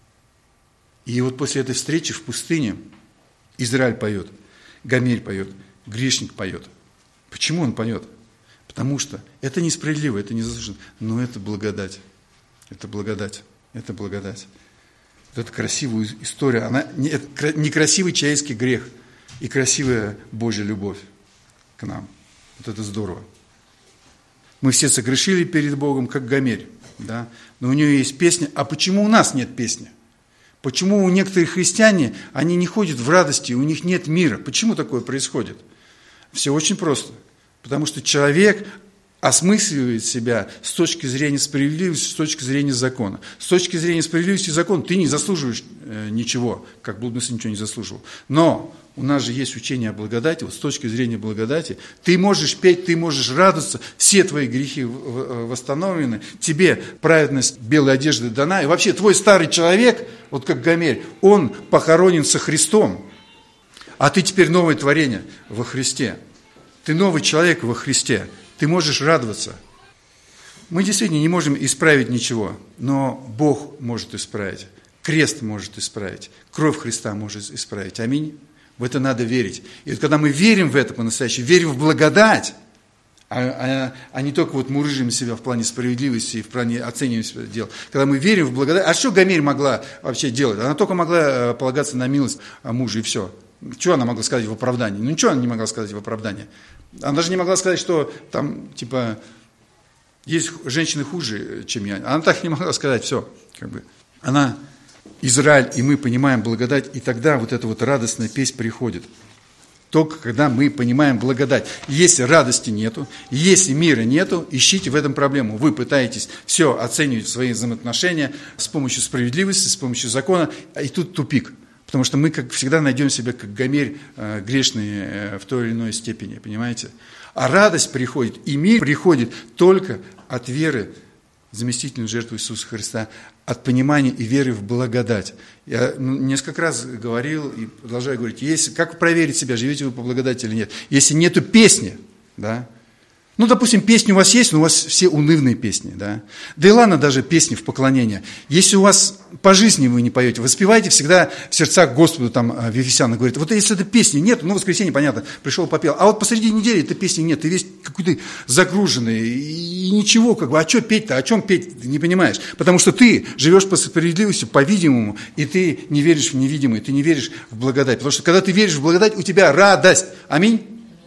И вот после этой встречи в пустыне Израиль поет, Гомер поет, грешник поет. Почему он поет? Потому что это несправедливо, это незаслуженно, но это благодать. Это благодать. Это благодать. Вот эта красивая история, она не красивый человеческий грех и красивая Божья любовь к нам. Вот это здорово. Мы все согрешили перед Богом, как Гомер, да? Но у нее есть песня. А почему у нас нет песни? Почему у некоторых христиане, они не ходят в радости, у них нет мира? Почему такое происходит? Все очень просто. Потому что человек осмысливает себя с точки зрения справедливости, с точки зрения закона. С точки зрения справедливости и закона ты не заслуживаешь ничего, как блудный сын ничего не заслуживал. Но у нас же есть учение о благодати, вот с точки зрения благодати ты можешь петь, ты можешь радоваться, все твои грехи восстановлены, тебе праведность белой одежды дана, и вообще твой старый человек, вот как Гомер, он похоронен со Христом, а ты теперь новое творение во Христе. Ты новый человек во Христе. Ты можешь радоваться. Мы действительно не можем исправить ничего, но Бог может исправить. Крест может исправить. Кровь Христа может исправить. Аминь. В это надо верить. И вот когда мы верим в это по-настоящему, верим в благодать, а не только вот мурыжим себя в плане справедливости и в плане оценивания себя дел. Когда мы верим в благодать, а что Гомер могла вообще делать? Она только могла полагаться на милость мужа, и все. Что она могла сказать в оправдании? Ну, ничего она не могла сказать в оправдании. Она даже не могла сказать, что там, типа, есть женщины хуже, чем я. Она так не могла сказать, все. Как бы. Она Израиль, и мы понимаем благодать, и тогда вот эта вот радостная песнь приходит. Только когда мы понимаем благодать. Если радости нету, если мира нету, ищите в этом проблему. Вы пытаетесь все оценивать свои взаимоотношения с помощью справедливости, с помощью закона, и тут тупик. Потому что мы, как всегда, найдем себя, как Гомер, грешные в той или иной степени, понимаете? А радость приходит, и мир приходит только от веры в заместительную жертву Иисуса Христа, от понимания и веры в благодать. Я несколько раз говорил и продолжаю говорить, как проверить себя, живете вы по благодати или нет? Если нету песни, да? Ну, допустим, песни у вас есть, но у вас все унывные песни, да? Да и ладно, даже песни в поклонение. Если у вас по жизни вы не поете, вы спеваете всегда в сердцах Господу, там, в Ефесянах говорит, вот если этой песни нет, ну, в воскресенье, понятно, пришел, попел, а вот посреди недели этой песни нет, ты весь какой-то загруженный, и ничего, как бы, а что петь-то, о чем петь, ты не понимаешь? Потому что ты живешь по справедливости, по-видимому, и ты не веришь в невидимое, ты не веришь в благодать. Потому что когда ты веришь в благодать, у тебя радость. Аминь.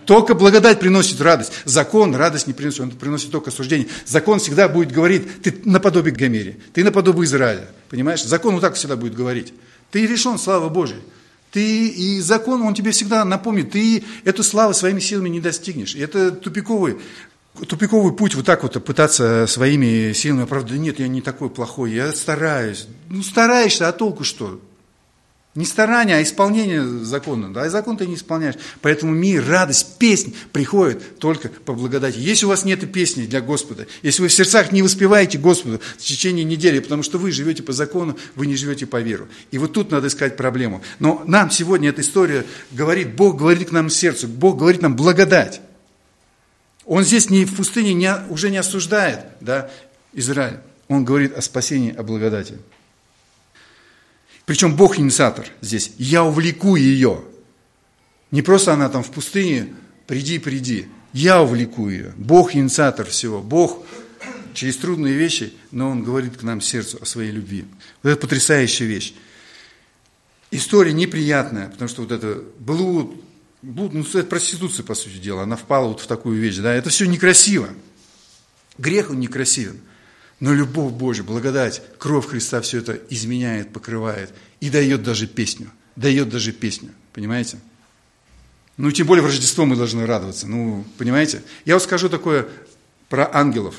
Только благодать приносит радость. Закон радость не приносит, он приносит только осуждение. Закон всегда будет говорить, ты наподобие Гомере, ты наподобие Израиля. Понимаешь? Закон вот так всегда будет говорить. Ты лишен славы Божией. И закон, он тебе всегда напомнит, ты эту славу своими силами не достигнешь. И это тупиковый путь вот так вот пытаться своими силами оправдать. Нет, я не такой плохой, я стараюсь. Ну, стараешься, а толку что? Не старание, а исполнение закона. Да, и закон ты не исполняешь. Поэтому мир, радость, песнь приходит только по благодати. Если у вас нет песни для Господа, если вы в сердцах не воспеваете Господу в течение недели, потому что вы живете по закону, вы не живете по веру. И вот тут надо искать проблему. Но нам сегодня эта история говорит, Бог говорит к нам в сердце, Бог говорит нам благодать. Он здесь не в пустыне уже не осуждает, да, Израиль. Он говорит о спасении, о благодати. Причем Бог инициатор здесь. Я увлеку ее. Не просто она там в пустыне, приди. Я увлеку ее. Бог инициатор всего. Бог через трудные вещи, но Он говорит к нам сердцу о своей любви. Вот это потрясающая вещь. История неприятная, потому что вот это блуд, это проституция, по сути дела. Она впала вот в такую вещь. Да? Это все некрасиво. Грех он некрасивен. Но любовь Божья, благодать, кровь Христа все это изменяет, покрывает и дает даже песню. Понимаете? Ну, тем более в Рождество мы должны радоваться. Ну, понимаете? Я вот скажу такое про ангелов.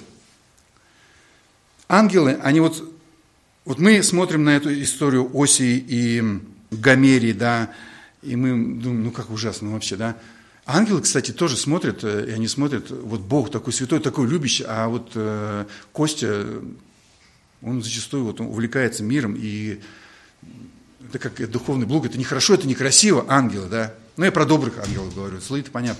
Ангелы, они вот мы смотрим на эту историю Осии и Гомерии, да, и мы думаем, ну, как ужасно вообще, да. Ангелы, кстати, тоже смотрят, и они смотрят, вот Бог такой святой, такой любящий, а вот Костя, он зачастую вот, он увлекается миром, и это как духовный блуд, это нехорошо, это некрасиво, ангелы, да. Ну, я про добрых ангелов говорю, злые-то понятно.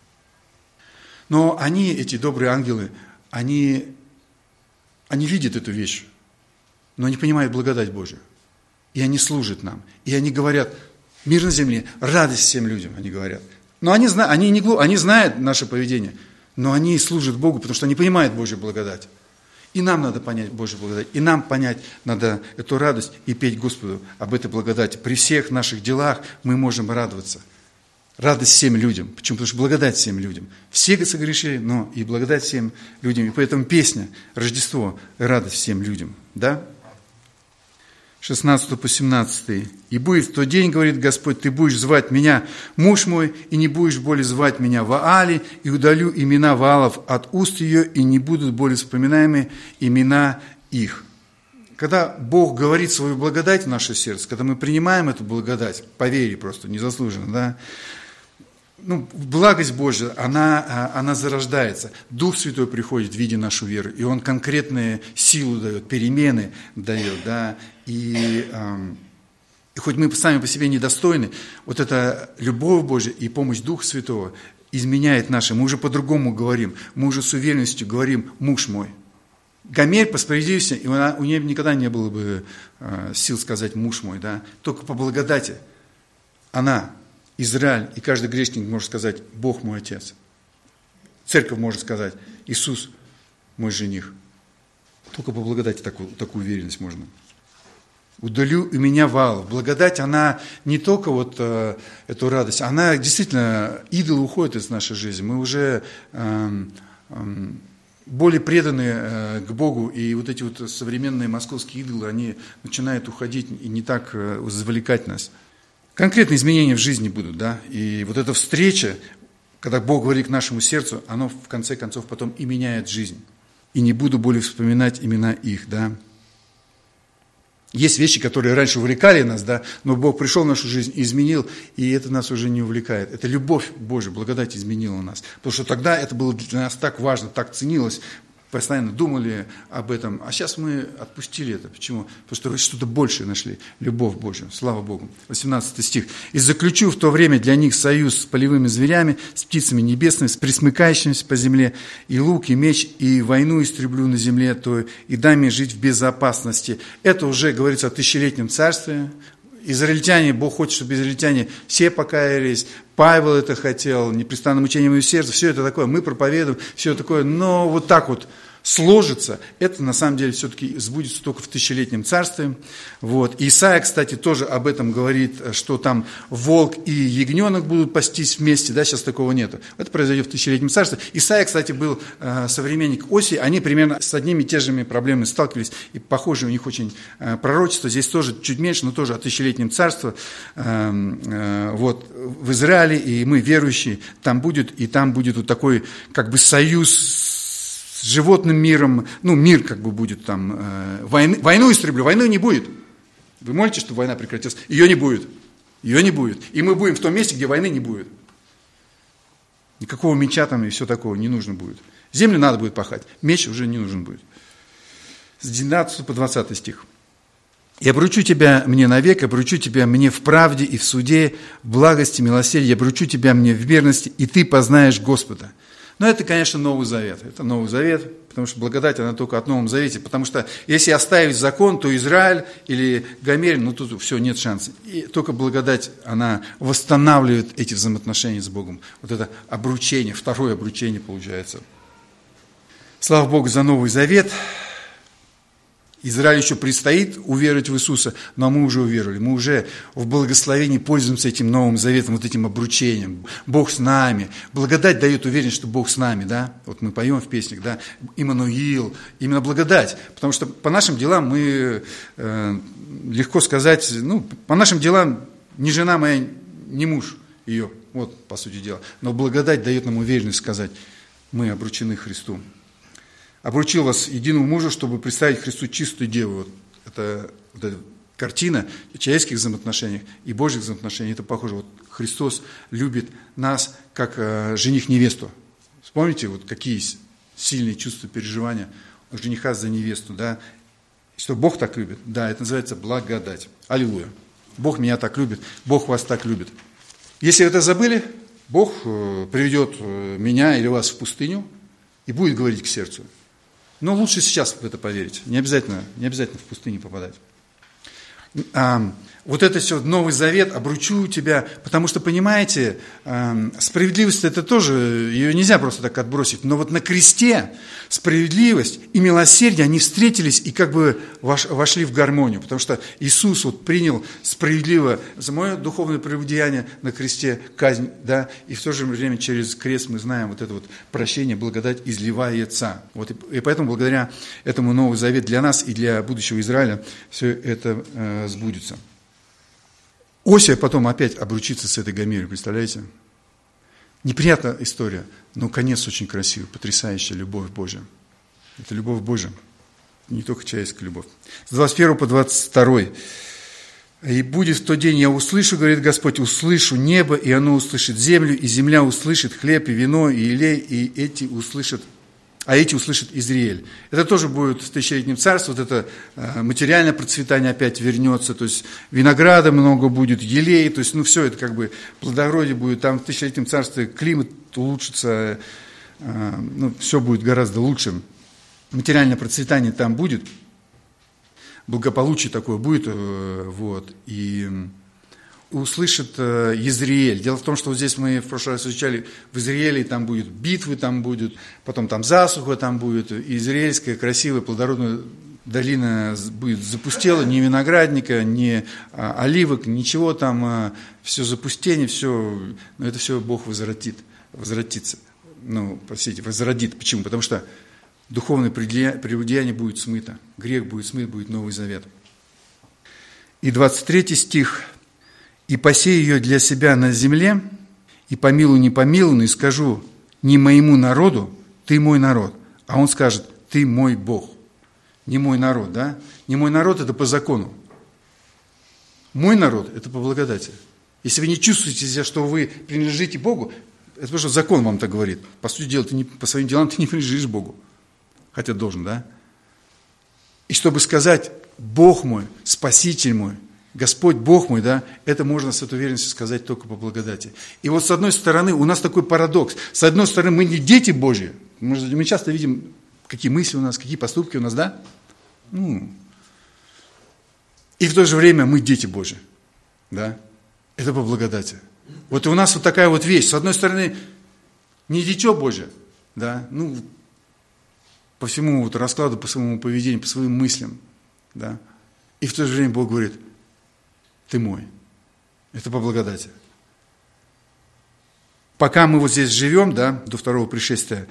Но они, эти добрые ангелы, они видят эту вещь, но они понимают благодать Божию, и они служат нам, и они говорят, мир на земле, радость всем людям, они говорят. Но они знают наше поведение, но они служат Богу, потому что они понимают Божью благодать. И нам надо понять Божью благодать, и нам понять надо эту радость и петь Господу об этой благодати. При всех наших делах мы можем радоваться. Радость всем людям. Почему? Потому что благодать всем людям. Все согрешили, но и благодать всем людям. И поэтому песня, Рождество, радость всем людям. Да? 16 по 17. «И будет в тот день, говорит Господь, ты будешь звать меня, муж мой, и не будешь более звать меня Ваали, и удалю имена Ваалов от уст ее, и не будут более вспоминаемы имена их». Когда Бог говорит свою благодать в наше сердце, когда мы принимаем эту благодать, по вере просто, незаслуженно, да, благость Божья, она зарождается. Дух Святой приходит в виде нашу веру, и Он конкретные силу дает, перемены дает, да, и хоть мы сами по себе недостойны, вот эта любовь Божья и помощь Духа Святого изменяет наше, мы уже по-другому говорим, мы уже с уверенностью говорим «муж мой». Гомерь по справедливости, и у нее никогда не было бы сил сказать «муж мой», да, только по благодати она, Израиль, и каждый грешник может сказать «Бог мой Отец». Церковь может сказать «Иисус мой жених». Только по благодати такую уверенность можно. «Удалю у меня Ваалов». Благодать, она не только вот эту радость, она действительно, идолы уходят из нашей жизни. Мы уже более преданы к Богу, и вот эти вот современные московские идолы, они начинают уходить и не так завлекать нас. Конкретные изменения в жизни будут, да, и вот эта встреча, когда Бог говорит к нашему сердцу, оно в конце концов потом и меняет жизнь. И не буду более вспоминать имена их, да. Есть вещи, которые раньше увлекали нас, да, но Бог пришел в нашу жизнь и изменил, и это нас уже не увлекает. Это любовь Божья, благодать изменила нас. Потому что тогда это было для нас так важно, так ценилось, постоянно думали об этом, а сейчас мы отпустили это. Почему? Потому что что-то большее нашли. Любовь Божью. Слава Богу. 18 стих. «И заключу в то время для них союз с полевыми зверями, с птицами небесными, с пресмыкающимися по земле, и лук, и меч, и войну истреблю на земле, то и дам им жить в безопасности». Это уже говорится о тысячелетнем царстве. Израильтяне, Бог хочет, чтобы израильтяне все покаялись, Павел это хотел, непрестанным учением и сердца, все это такое, мы проповедуем, все такое, но вот так вот сложится, это на самом деле все-таки сбудется только в тысячелетнем царстве. Вот. Исайя, кстати, тоже об этом говорит, что там волк и ягненок будут пастись вместе, да, сейчас такого нету. Это произойдет в тысячелетнем царстве. Исайя, кстати, был современник Осии, они примерно с одними и те же проблемами сталкивались, и похоже у них очень пророчество, здесь тоже чуть меньше, но тоже о тысячелетнем царстве. Вот, в Израиле, и мы верующие, там будет, и там будет вот такой как бы союз с животным миром, ну, мир как бы будет там, войну истреблю, войны не будет. Вы молитесь, чтобы война прекратилась? Ее не будет. Ее не будет. И мы будем в том месте, где войны не будет. Никакого меча там и все такого не нужно будет. Землю надо будет пахать, меч уже не нужен будет. С 19 по 20 стих. «И обручу тебя мне навек, обручу тебя мне в правде и в суде, в благости, милосердии, обручу тебя мне в верности, и ты познаешь Господа». Но это, конечно, Новый Завет. Это Новый Завет, потому что благодать, она только от Нового Завета. Потому что если оставить закон, то Израиль или Гомер, ну тут все, нет шанса. И только благодать, она восстанавливает эти взаимоотношения с Богом. Вот это обручение, второе обручение получается. Слава Богу за Новый Завет. Израилю еще предстоит уверовать в Иисуса, но мы уже уверовали. Мы уже в благословении пользуемся этим Новым Заветом, вот этим обручением. Бог с нами. Благодать дает уверенность, что Бог с нами, да? Вот мы поем в песнях, да? Иммануил. Именно благодать. Потому что по нашим делам мы, легко сказать, ну, по нашим делам ни жена моя, ни муж ее. Вот, по сути дела. Но благодать дает нам уверенность сказать, мы обручены Христу. Обручил вас единому мужу, чтобы представить Христу чистую деву. Вот эта картина человеческих взаимоотношений и Божьих взаимоотношений, это похоже. Вот Христос любит нас, как жених невесту. Вспомните, вот какие сильные чувства, переживания жениха за невесту, да? Что Бог так любит? Да, это называется благодать. Аллилуйя. Бог меня так любит, Бог вас так любит. Если это забыли, Бог приведет меня или вас в пустыню и будет говорить к сердцу. Но лучше сейчас в это поверить. Не обязательно в пустыне попадать. Вот это все, Новый Завет, обручу тебя, потому что, понимаете, справедливость это тоже, ее нельзя просто так отбросить, но вот на кресте справедливость и милосердие, они встретились и как бы вошли в гармонию, потому что Иисус вот принял справедливо за мое духовное прелюбодеяние на кресте казнь, да, и в то же время через крест мы знаем вот это вот прощение, благодать изливается. Вот, и поэтому благодаря этому Новый Завет для нас и для будущего Израиля все это сбудется. Осия потом опять обручится с этой Гомерой, представляете? Неприятная история, но конец очень красивый, потрясающая любовь Божья. Это любовь Божья, не только человеческая любовь. С 21 по 22. «И будет в тот день, я услышу, говорит Господь, услышу небо, и оно услышит землю, и земля услышит хлеб, и вино, и елей, и эти услышат Израиль». Это тоже будет в тысячелетнем царстве, вот это материальное процветание опять вернется, то есть винограда много будет, елей, то есть, ну, все это как бы плодородие будет, там в тысячелетнем царстве климат улучшится, ну, все будет гораздо лучше, материальное процветание там будет, благополучие такое будет, вот, и услышит Израиль. Дело в том, что вот здесь мы в прошлый раз изучали, в Израиле там будет битвы, там будет, потом там засуха там будет, и израильская красивая плодородная долина будет запустела, ни виноградника, ни оливок, ничего там, все запустение, все, но это все Бог возвратится. Ну, простите, возродит. Почему? Потому что духовное прелюбодеяние будет смыто, грех будет смыт, будет Новый Завет. И 23 стих. «И посею ее для себя на земле, и помилую непомилованную, и скажу не моему народу, ты мой народ». А он скажет, ты мой Бог. Не мой народ, да? Не мой народ – это по закону. Мой народ – это по благодати. Если вы не чувствуете себя, что вы принадлежите Богу, это потому что закон вам так говорит. По сути дела, по своим делам ты не принадлежишь Богу. Хотя должен, да? И чтобы сказать, Бог мой, Спаситель мой, Господь Бог мой, да, это можно с этой уверенностью сказать только по благодати. И вот с одной стороны у нас такой парадокс. С одной стороны мы не дети Божьи. Мы часто видим, какие мысли у нас, какие поступки у нас, да? Ну. И в то же время мы дети Божьи. Да? Это по благодати. Вот и у нас вот такая вот вещь. С одной стороны, не дитё Божье, да, ну, по всему вот раскладу, по своему поведению, по своим мыслям. Да? И в то же время Бог говорит, ты мой. Это по благодати. Пока мы вот здесь живем, да, до второго пришествия,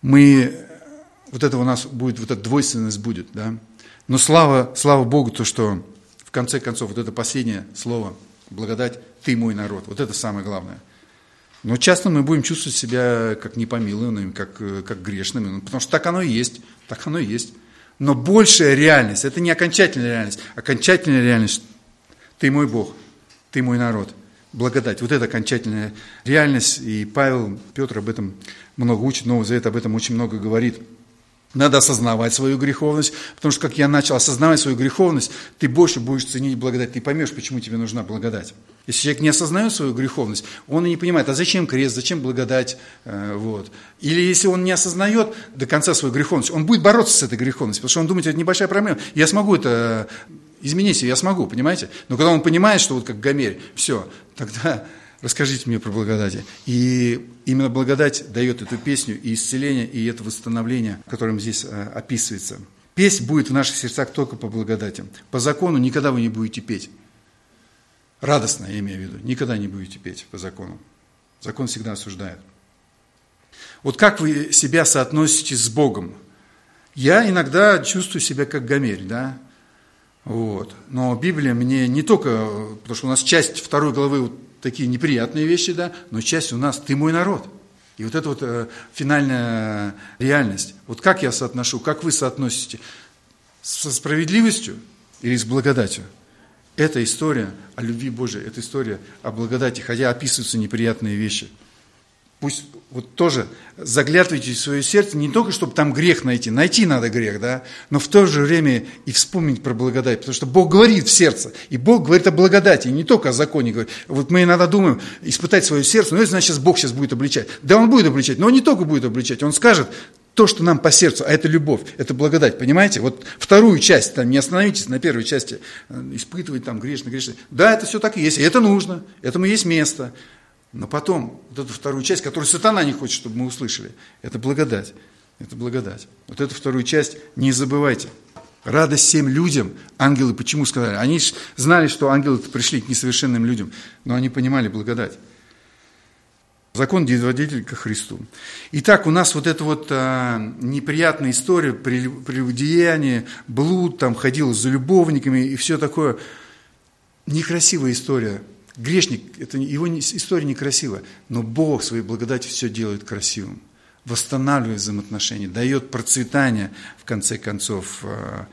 вот это у нас будет, вот эта двойственность будет, да. Но слава Богу, то, что в конце концов вот это последнее слово, благодать, ты мой народ, вот это самое главное. Но часто мы будем чувствовать себя как непомилованными, как грешными, потому что так оно и есть, так оно и есть. Но большая реальность, это не окончательная реальность, окончательная реальность, ты мой Бог, ты мой народ. Благодать, вот это окончательная реальность, и Петр об этом много учит, Новый Завет об этом очень много говорит. Надо осознавать свою греховность, потому что, как я начал осознавать свою греховность, ты больше будешь ценить благодать, ты поймешь, почему тебе нужна благодать. Если человек не осознает свою греховность, он и не понимает, а зачем крест, зачем благодать, вот. Или если он не осознает до конца свою греховность, он будет бороться с этой греховностью, потому что он думает, это небольшая проблема, я смогу это изменить, я смогу, понимаете? Но когда он понимает, что вот как Гомерь, все, тогда расскажите мне про благодать. И именно благодать дает эту песню и исцеление, и это восстановление, которым здесь описывается. Песнь будет в наших сердцах только по благодати. По закону никогда вы не будете петь. Радостно, я имею в виду. Никогда не будете петь по закону. Закон всегда осуждает. Вот как вы себя соотносите с Богом? Я иногда чувствую себя как Гомерь, да? Вот. Но Библия мне не только, потому что у нас часть 2 главы вот такие неприятные вещи, да, но часть у нас «ты мой народ». И вот это вот финальная реальность. Вот как я соотношу, как вы соотносите со справедливостью или с благодатью? Это история о любви Божией, это история о благодати, хотя описываются неприятные вещи. Пусть вот тоже заглядывайте в свое сердце, не только, чтобы там грех найти надо грех, да, но в то же время и вспомнить про благодать, потому что Бог говорит в сердце, и Бог говорит о благодати, и не только о законе говорит. Вот мы иногда думаем, испытать свое сердце, ну, это значит, Бог сейчас будет обличать. Да, Он будет обличать, но Он не только будет обличать, Он скажет то, что нам по сердцу, а это любовь, это благодать, понимаете? Вот вторую часть, там, не остановитесь на первой части, испытывать там грешно. Да, это все так и есть, и это нужно, этому есть место. Но потом, вот эту вторую часть, которую сатана не хочет, чтобы мы услышали, это благодать. Это благодать. Вот эту вторую часть не забывайте. Радость всем людям. Ангелы почему сказали? Они знали, что ангелы пришли к несовершенным людям, но они понимали благодать. Закон водитель ко Христу. Итак, у нас вот эта вот неприятная история, прелюбодеяние, блуд, там ходил за любовниками и все такое. Некрасивая история. Грешник, его история некрасивая, но Бог своей благодатью все делает красивым, восстанавливает взаимоотношения, дает процветание, в конце концов.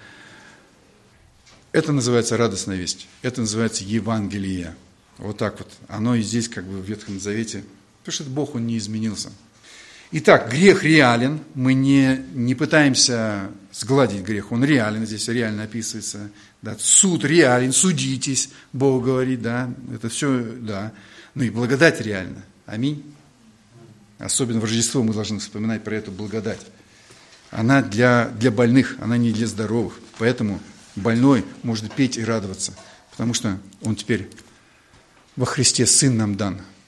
Это называется радостная весть, это называется Евангелие. Вот так вот. Оно и здесь как бы в Ветхом Завете, потому что Бог, Он не изменился. Итак, грех реален, мы не пытаемся сгладить грех, он реален, здесь реально описывается. Да. Суд реален, судитесь, Бог говорит, да, это все, да. Ну и благодать реальна, аминь. Особенно в Рождество мы должны вспоминать про эту благодать. Она для больных, она не для здоровых, поэтому больной может петь и радоваться, потому что он теперь во Христе Сын нам дан.